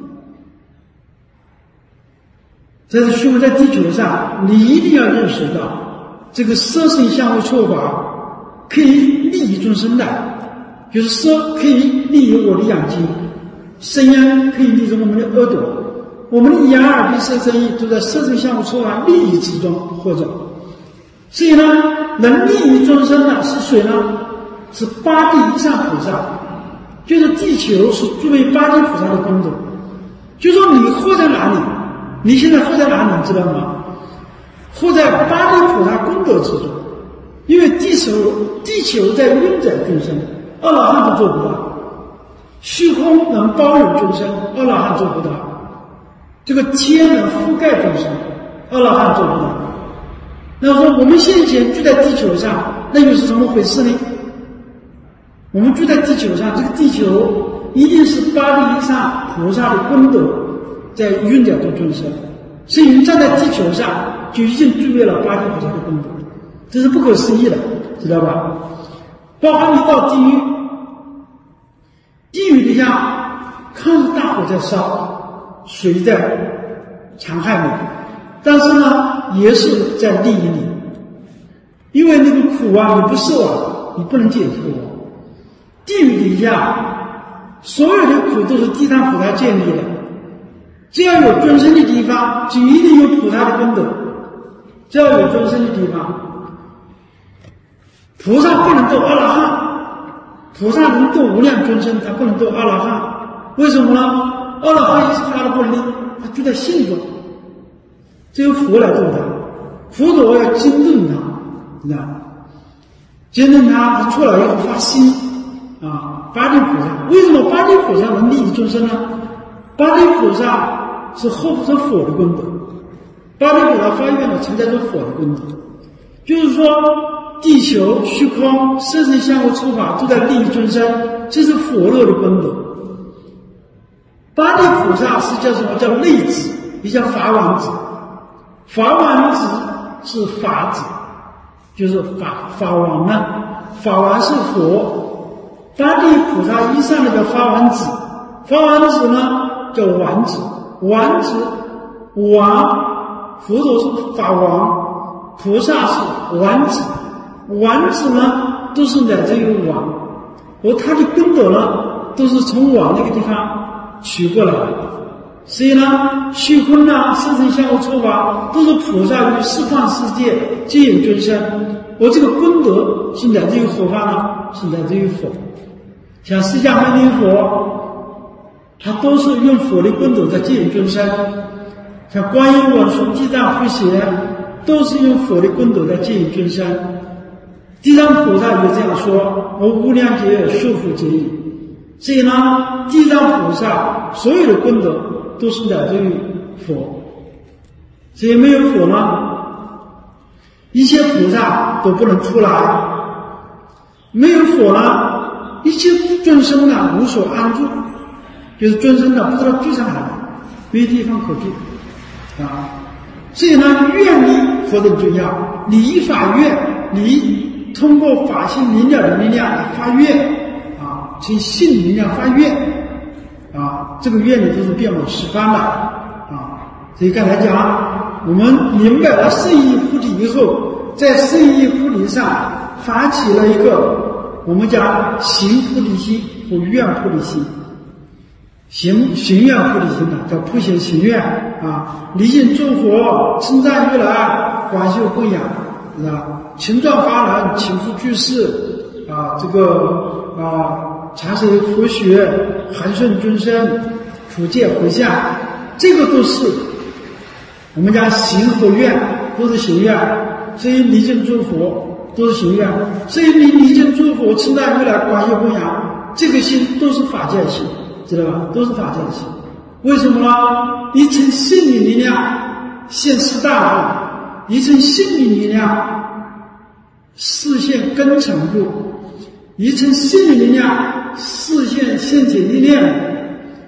在这虚空在地球上，你一定要认识到，这个色身相位错法可以利益众生的，就是色可以利益我的眼睛，声音可以利益我们的耳朵，我们的眼耳鼻舌身意都在色身相位错法利益之中或者。所以呢，能利益众生的是谁呢？是八地以上菩萨。就是地球是诸位八地菩萨的功德，就说你活在哪里，你现在活在哪里，你知道吗？活在八地菩萨功德之中，因为地球地球在运载众生，阿罗汉都做不到，虚空能包容众生，阿罗汉做不到，这个天能覆盖众生，阿罗汉做不到。那么说我们现前住在地球上，那又是怎么回事呢？我们住在地球上，这个地球一定是八地以上菩萨的功德在运载着众生，所以你站在地球上就已经具备了八地菩萨的功德，这是不可思议的，知道吧？包括你到地狱，地狱里向看着大火在烧，水在残害你，但是呢也是在利益你，因为那个苦啊你不受啊，你不能解脱。地狱底下所有的苦都是地藏菩萨建立的，只要有众生的地方就一定有菩萨的功德，只要有众生的地方，菩萨不能斗阿罗汉，菩萨能斗无量众生，他不能斗阿罗汉。为什么呢？阿罗汉也是他的本领，他就在心中，只有佛来斗他，佛陀要精顿他，知道吗？精顿他，他出来以后发心啊，八地菩萨，为什么八地菩萨能利益众生呢？八地菩萨是获不着佛的功德，八地菩萨发愿了承载着佛的功德，就是说地球虚空色身相位触法都在利益众生，这是佛乐的功德。八地菩萨是叫什么？叫类子，也叫法王子。法王子是法子，就是法法王呢，法王是佛。八地菩萨以上的叫法王子，法王子呢叫王子，王子王，佛陀是法王，菩萨是王子，王子呢都是来自于王，而他的功德呢都是从王那个地方取过来的。所以呢，虚空啊、色身相位触法都是菩萨于十方世界接引众生，而这个功德是来自于何方呢？是来自于佛。像释迦牟尼佛，他都是用佛的功德在接引众生；像观音、文殊、地藏、普贤，都是用佛的功德在接引众生。地藏菩萨也这样说：“我无量劫受福接引。”所以呢，地藏菩萨所有的功德都是来自于佛。所以没有佛呢，一切菩萨都不能出来；没有佛呢，一切众生呢无所安住，就是众生呢不知道住在哪里，没有地方可住啊。所以呢，愿力何等重要？你依法愿，你通过法性明了的力量来发愿啊，从性力量发愿啊，这个愿力都是遍满十方的啊。所以刚才讲，我们明白了圣意菩提以后，在圣意菩提上发起了一个。我们讲行菩提心和愿菩提心，行行愿菩提心呢，叫普贤行愿啊，礼敬诸佛，称赞如来，广修供养，是吧？勤转法轮，勤付居士啊，这个啊，传授佛学，恒顺众生，普戒回向，这个都是我们讲行和愿都是行愿，所以礼敬诸佛。都是行愿，所以你礼敬诸佛，称赞如来，广修供养，这个心都是法界心，知道吧？都是法界心。为什么呢？一层心理力量现四大部，一层心理力量实现根尘部，一层心理力量实现现前力量。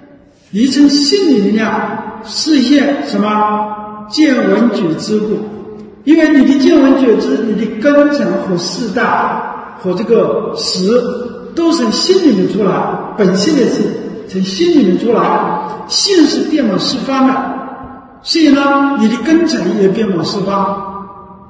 你从心里面实现什么见闻觉知故，因为你的见闻觉知，你的根尘和四大和这个识都从心里面出来，本性的是从心里面出来，性是遍满十方的，所以呢，你的根尘也遍满十方，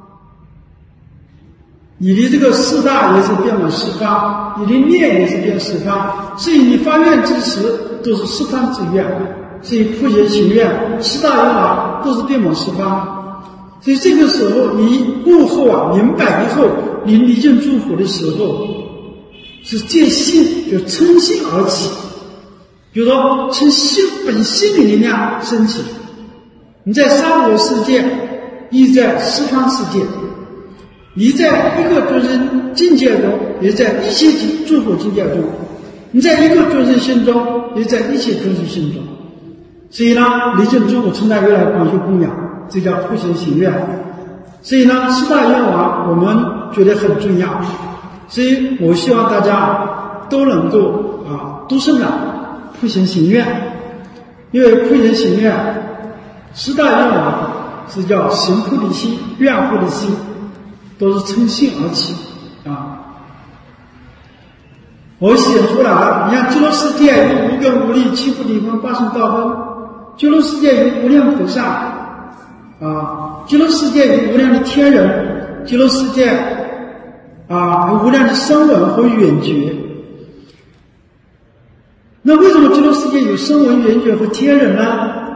你的这个四大也是遍满十方，你的念也是遍十方，所以你发愿之时都是十方之愿，所以普贤行愿、四大愿啊都是遍满十方。所以这个时候你悟后啊，明白以后，你离境诸佛的时候，是借性，就称性而起。比如说，从性本性的力量升起。你在三国世界，亦在十方世界。你在一个众生境界中，也在一切诸佛境界中；你在一个众生心中，也在一切众生心中。所以呢，离境诸佛成大如来广修供养，这叫普贤行愿。所以呢，四大愿望我们觉得很重要。所以我希望大家都能够啊，都生了普贤行愿，因为普贤行愿四大愿望是叫行菩提心、愿菩提心，都是从性而起啊。我写出来了，你看极乐世界有无根无力七菩提分八圣道分，极乐世界有无量菩萨啊，极乐世界有无量的天人，极乐世界啊有无量的声闻和缘觉。那为什么极乐世界有声闻缘觉和天人呢？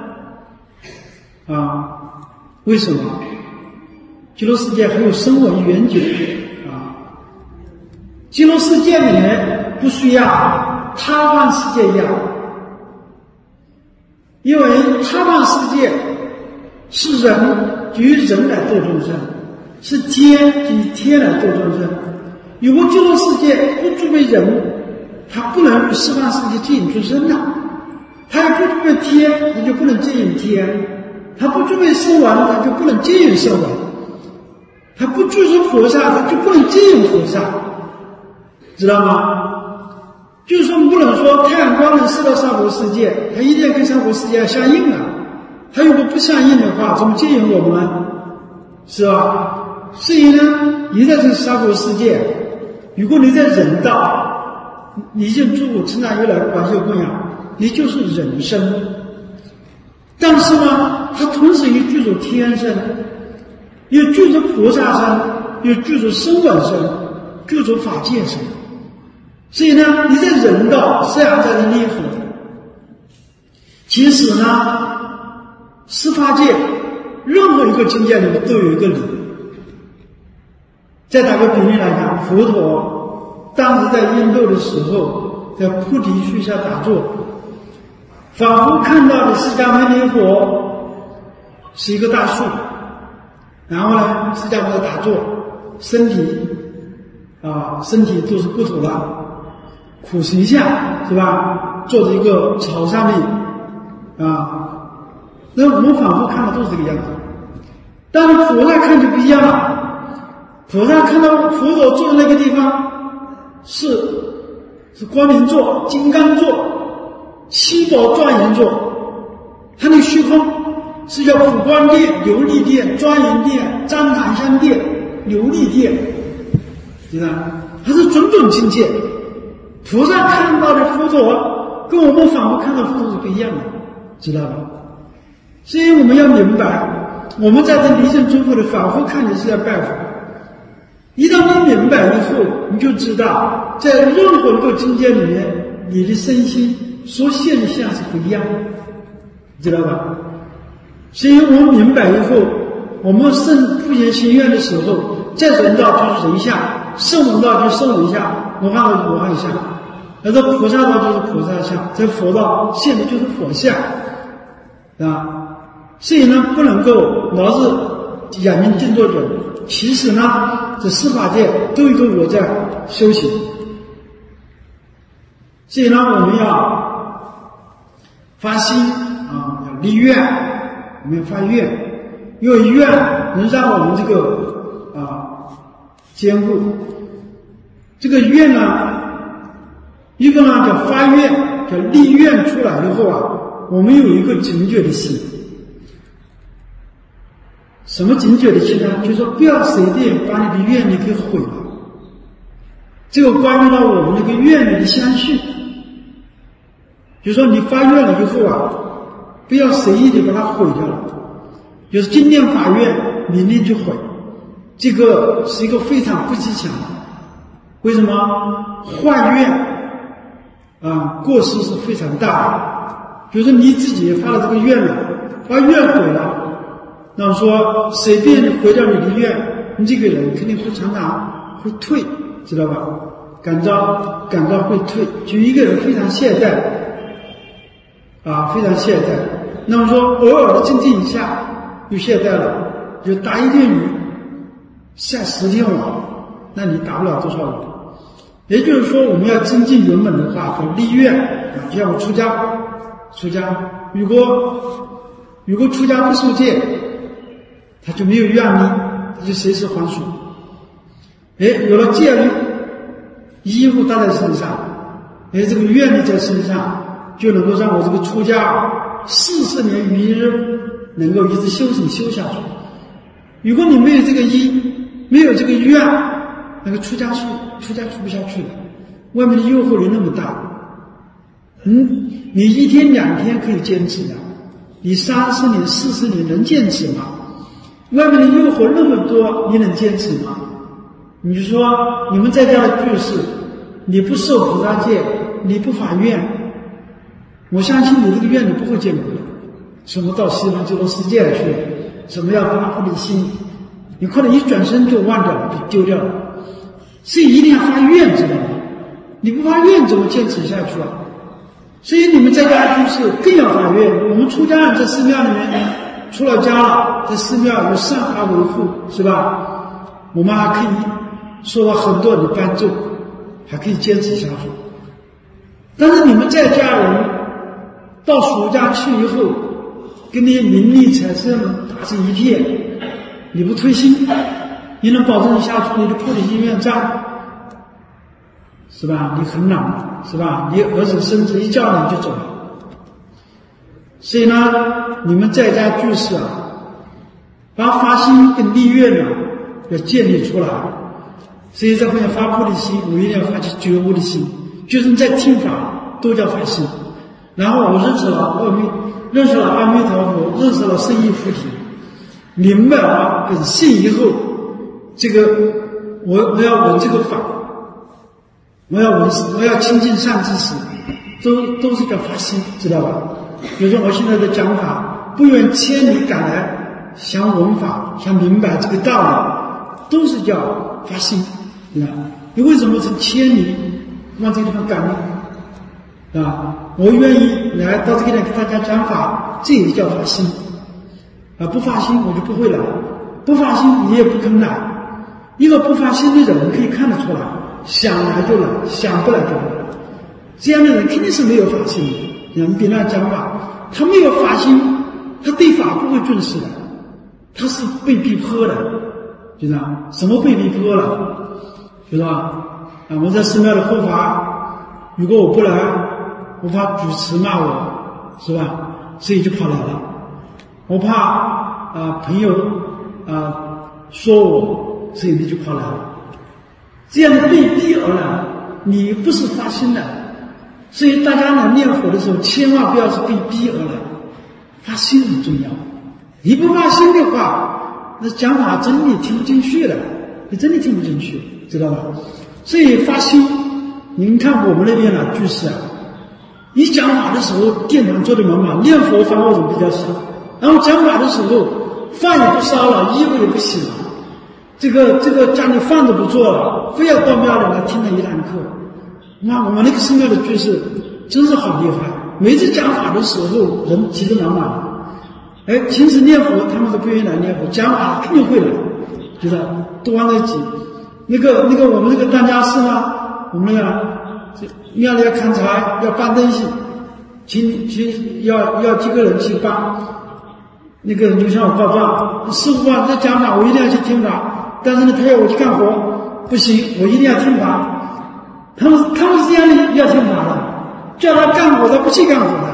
啊，为什么？极乐世界还有声闻缘觉啊。极乐世界里面不需要他方世界一样，因为他方世界是人与人来度众生，是天与天来度众生。如果极乐世界不具备人，他不能与十方世界接引众生的；他也不具备天，他就不能接引天；他不具备声闻，他就不能接引声闻；他不具足菩萨，他就不能接引菩萨，知道吗？就是说，不能说太阳光能射到娑婆世界，它一定要跟娑婆世界要相应啊。它如果不相应的话，怎么接引我们呢？是吧？所以呢，你在这个娑婆世界，如果你在人道，你认诸佛成大如来广修供养，你就是人身。但是呢，它同时又具足天身，又具足菩萨身，又具足声闻身，具足法界身。所以呢，你在人道是要在这念佛。其实呢，十法界任何一个境界里面都有一个理。再打个比喻来讲，佛陀当时在印度的时候，在菩提树下打坐，仿佛看到的释迦牟尼佛是一个大树，然后呢，释迦牟尼打坐，身体啊，身体都是不妥了。苦形象是吧？坐在一个草上面啊，那我们仿佛看到都是这个样子。但是菩萨看就不一样了，菩萨看到佛陀坐的那个地方是是光明座、金刚座、七宝庄严座，它那虚空是叫普光殿、琉璃殿、庄严殿、旃檀香殿、琉璃殿，知道吗？它是种种境界。菩萨看到的佛陀跟我们仿佛看到佛陀是不一样的，知道吧？所以我们要明白，我们在这离境诸佛的仿佛看的是要拜佛。一旦你明白以后，你就知道在任何一个境界里面，你的身心所现的相是不一样的，知道吧？所以我们明白以后，我们圣普贤行愿的时候，在人道就是人相，圣闻道就是圣闻相，罗汉道就是罗汉相，而在菩萨道就是菩萨相，在佛道现的就是佛相啊。所以呢，不能够老是眼睛盯着人，其实呢，这四法界都有一个我在修行。所以呢，我们要发心啊，要立愿，我们要发愿，因为愿能让我们这个啊坚固。这个愿呢，一个呢叫发愿，叫立愿出来以后啊， 我们有一个警觉的心。什么警觉的心呢？就是说不要随便把你的愿力给毁了。这个关于到我们那个愿力的相续。就是说你发愿了以后啊，不要随意的把它毁掉了。就是今天发愿，明天就毁，这个是一个非常不吉祥的。为什么？换愿啊，过失是非常大的。就是你自己发了这个愿了，把愿毁了，那么说随便毁掉你的愿，你这个人肯定会常常会退，知道吧？感召感召会退，就一个人非常懈怠啊，非常懈怠。那么说偶尔的静静一下又懈怠了，就打一天鱼下十天网，那你打不了多少鱼。也就是说，我们要精进原本的话和立愿啊，就像我出家，出家如果如果出家不受戒，他就没有愿力，他就随时还俗。哎，有了戒律，衣服搭在身上，哎，这个愿力在身上，就能够让我这个出家四十年余日能够一直修行修下去。如果你没有这个依，没有这个愿，那个出家出出家出不下去了。外面的诱惑力那么大，嗯，你一天两天可以坚持的，你三十年四十年能坚持吗？外面的诱惑那么多，你能坚持吗？你就说你们在家的居士，你不受菩萨戒，你不发愿，我相信你这个愿你不会坚固的。什么到西方极乐世界去，什么要发菩提心，你可能一转身就忘掉了，就丢掉了。所以一定要发愿，知道吗？你不发愿怎么坚持下去啊？所以你们在家居士更要发愿。我们出家人在寺庙里面出了家了，在寺庙有善法维护，是吧？我们还可以受到很多的帮助，还可以坚持下去。但是你们在家人到俗家去以后，跟那些名利财色打成一片，你不退心，你能保证下去你的菩提心愿在，是吧？你很难，是吧？你儿子孙子一叫你就走了。所以呢，你们在家居士啊，把发心跟立愿呢要建立出来。所以在后面发菩提心，我一定要发起觉悟的心，就是你在听法都叫发心。然后我认识了阿弥，认识了阿弥陀佛，认识了圣义菩提，明白了本性以后，这个我我要闻这个法，我要闻，我要亲近善知识，都都是叫发心，知道吧？比如说我现在的讲法，不远千里赶来想闻法，想明白这个道理，都是叫发心，对吧？你为什么是千里往这个地方赶呢？啊，我愿意来到这个地方给大家讲法，这也叫发心。啊，不发心我就不会来，不发心你也不肯来。一个不发心的人可以看得出来，想来就来，想不来就不来。这样的人肯定是没有发心的。你比那讲法，他没有发心，他对法不会重视的，他是被逼迫的，知道吗？什么被逼迫了？知道吧？啊，我在寺庙的护法，如果我不来，我怕主持骂我，是吧？所以就跑来了。我怕啊、呃、朋友啊、呃、说我，所以你就跑来了。这样的被逼而来，你不是发心的。所以大家呢念佛的时候，千万不要是被逼而来，发心很重要。你不发心的话，那讲法真的听不进去了，你真的听不进去，知道吧？所以发心，你们看我们那边的居士啊，你讲法的时候殿堂坐得满满，念佛方或者比较少，然后讲法的时候饭也不烧了，衣服也不洗了，这个这个家里饭都不做了，非要到庙里来听了一堂课。那我们那个寺庙的居士真是好厉害，每次讲法的时候人挤得满满的。哎，平时念佛他们都不愿意来念佛，讲法肯定会来，觉得都往那挤。那个那个我们那个当家寺呢，我们那个庙里要砍柴，要搬东西，请请要要几个人去搬。那个就向我告状，师傅啊，这讲法我一定要去听法，但是呢，他要我去干活，不行，我一定要听法。他们他们是这样的要听法的，叫他干活他不去干活的，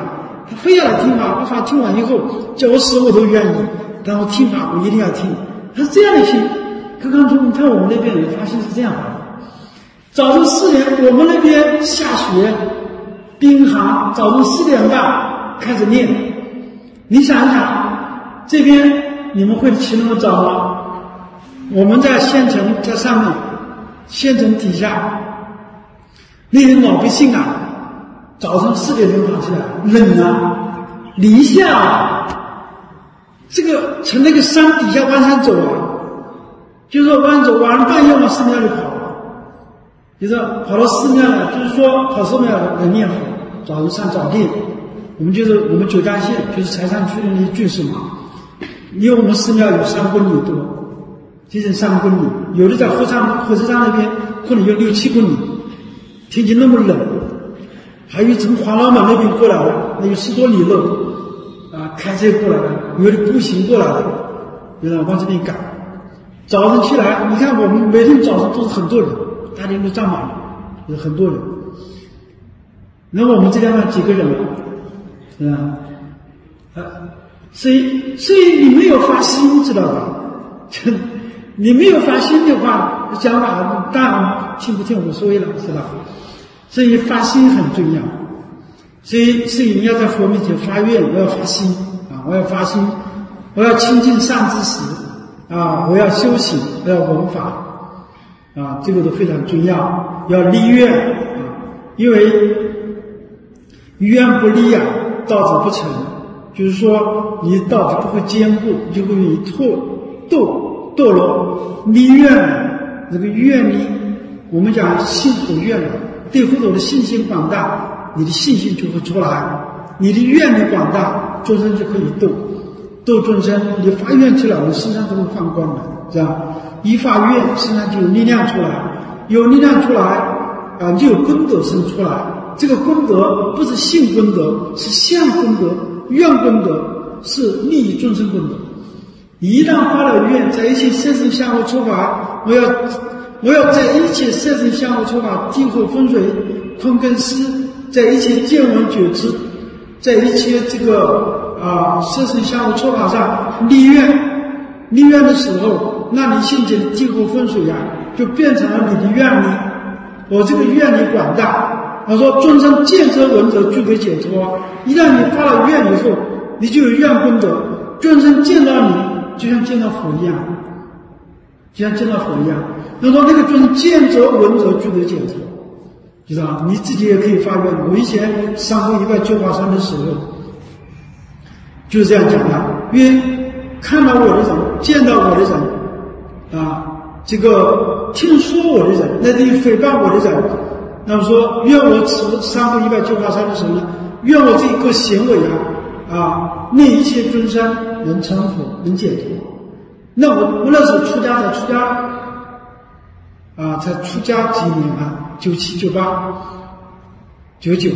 他非要来听法，把法听完以后叫我死我都愿意，但我听法我一定要听。他是这样的心。刚刚从你看我们那边人发心是这样的，早晨四点我们那边下雪冰寒，早晨四点半开始念。你想一想，这边你们会起那么早吗？我们在县城在上面，县城底下，那人老百姓啊，早晨四点钟跑起来，冷啊，零下啊，这个从那个山底下往上走啊，就是说往走，晚上半夜往寺庙里跑，就是跑到寺庙了，就是说跑寺庙来念佛，早上上早殿。我们就是我们九江县就是柴山区的那些居士嘛，因为我们寺庙有三公里多，接近三公里，有的在火山火车站那边可能有六七公里，天气那么冷，还有从黄老马那边过来的，那有十多里路啊，开车过来的，有的步行过来的，有的往这边赶。早上起来，你看我们每天早上都是很多人，大家都站满了，有很多人。那我们这地方几个人啊？是吧？啊，所以所以你没有发心，知道吧？你没有发心的话，讲法当然听不听无所谓了，是吧？所以发心很重要。所以所以你要在佛面前发愿，我要发心啊，我要发心，我要亲近善知识啊，我要修行，我要闻法啊，这个都非常重要。要立愿啊，因为愿不立啊，道子不成。就是说你道子不会坚固，你就会容易堕堕堕落。立愿，这个愿力，我们讲信口愿了，对佛陀的信心广大，你的信心就会出来，你的愿力广大，众生就可以度度众生。你发愿出来，你身上都会放光的，是吧？一发愿，身上就有力量出来，有力量出来啊，就有功德生出来。这个功德不是信功德，是相功德、愿功德，是利益众生功德。你一旦发了愿，在一切色身相互出法，我要我要在一切色身相互出法，地火风水空跟湿，在一切见闻觉知，在一切这个啊色身相互出法上立愿，立愿的时候，那你现前的地火风水呀、啊，就变成了你的愿力。我这个愿力广大，他说众生见者闻者俱得解脱。一旦你发了愿以后，你就有愿功德，众生见到你就像见到佛一样，就像见到佛一样。他说那个众生见者闻者俱得解脱，知道吧？你自己也可以发愿。我以前上过一拜九华山的时候就是这样讲的，因为看到我的人，见到我的人啊，这个听说我的人，那对于诽谤我的人，那么说愿我此上过一拜九华山的时候呢，愿我这一个行为啊啊，令一切众生能成佛，能解脱。那我我那时候出家才出家啊，才出家几年啊，九七、九八、九九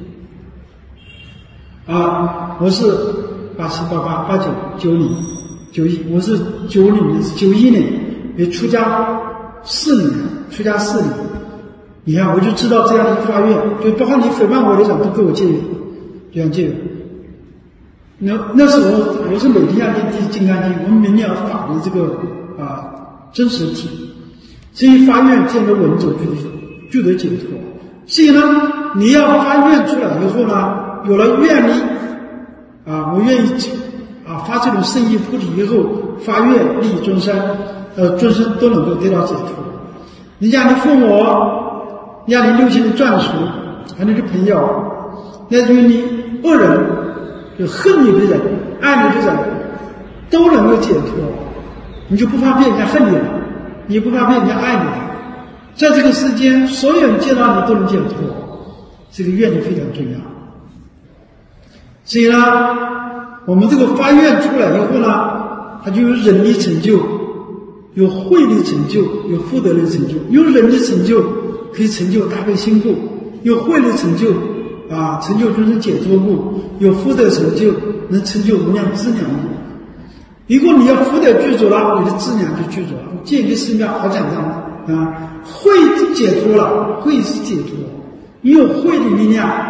啊，我是八七、八八、八九、九零、九一，我是九零年，是九一年，也出家四年，出家四年。你看，我就知道这样的发愿，就包括你诽谤我的人都给我戒愿，这样戒愿。那那时候我是每天要念《金刚经》，我们明年要法的这个啊真实体，所以发愿见得闻者就得就得解脱。所以呢，你要发愿出来以后呢，有了愿力啊，我愿意啊发这种圣意菩提以后，发愿利益众生，呃，众生都能够得到解脱。你像你父母，你像你六亲的眷属，还有你的朋友，那就是你恶人。就恨你的人、爱你的人都能够解脱，你就不怕被人家恨你了，你不怕被人家爱你了。在这个世间，所有人见到你都能解脱，这个愿力非常重要。所以呢，我们这个发愿出来以后呢，它就有忍力成就，有慧力成就，有福德力成就。有忍力成就可以成就大悲心故，有慧力成就啊，成就众生解脱故，有福德成就，能成就无量资粮故。如果你要福德具足了，你的资粮就具足了。建一个寺庙好简单啊，慧解脱了，慧是解脱，你有慧的力量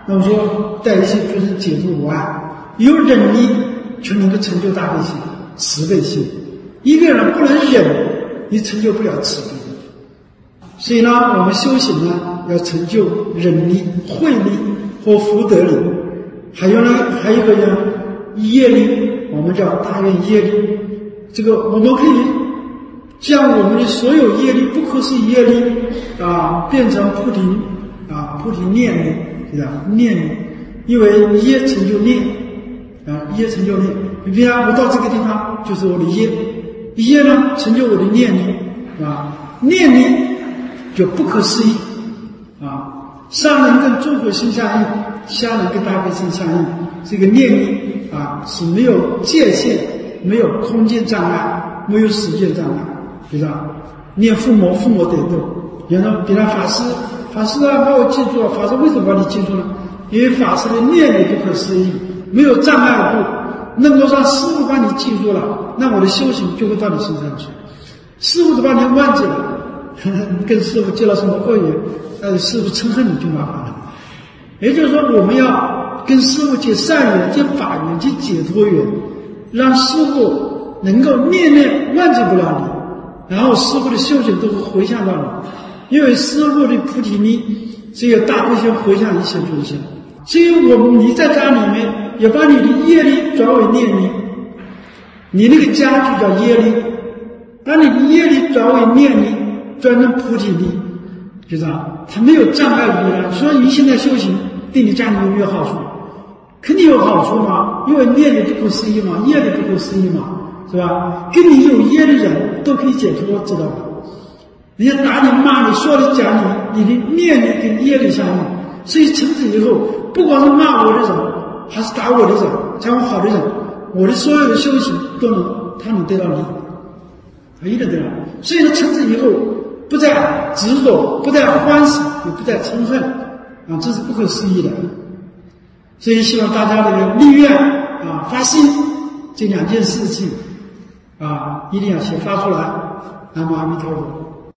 那么说代谢诸生解脱无碍，有忍力就能够成就大悲心、慈悲心。一个人不能忍，你成就不了慈悲。所以呢，我们修行呢，要成就忍力、慧力和福德力。还有呢，还有一个叫业力，我们叫大愿业力。这个我们可以将我们的所有业力、不可思议业力啊，变成菩提啊，菩提念力，对吧？念力，因为业成就念啊，业成就念。你比方我到这个地方，就是我的业，业呢成就我的念力啊，念力就不可思议啊，上人跟诸佛心相应，下人跟大悲心相应。这个念力啊是没有界限，没有空间障碍，没有时间障碍，对吧？念父母，父母得度。比方比方法师，法师啊，把我记住了。法师为什么把你记住了？因为法师的念力不可思议，没有障碍物。能够让师父把你记住了，那我的修行就会到你身上去。师父都把你忘记了，跟师父结了什么恶缘，呃，师父嗔恨你就麻烦了。也就是说，我们要跟师父结善缘、结法缘、结解脱缘，让师父能够念念忘记不了你，然后师父的修行都会回向到你，因为师父的菩提力只有大悲心回向一切众生。所以我们你在家里面也把你的业力转为念力，你那个家就叫业力，把你的业力转为念力，转成菩提力，就这样，它没有障碍物了。所以你现在修行对你家里有没有好处？肯定有好处嘛，因为念力不可思议嘛，业力不可思议嘛，是吧？跟你有业的人都可以解脱，知道吧？人家打你骂你说你讲你，你的念力跟业力相应，所以从此以后，不管是骂我的人还是打我的人，讲我好的人，我的所有的修行都能他能得到利益，他一定得到。所以呢，从此以后不再执着，不再欢喜，也不再嗔恨啊，这是不可思议的。所以希望大家这个立愿啊、发心这两件事情啊，一定要先发出来。南无阿弥陀佛。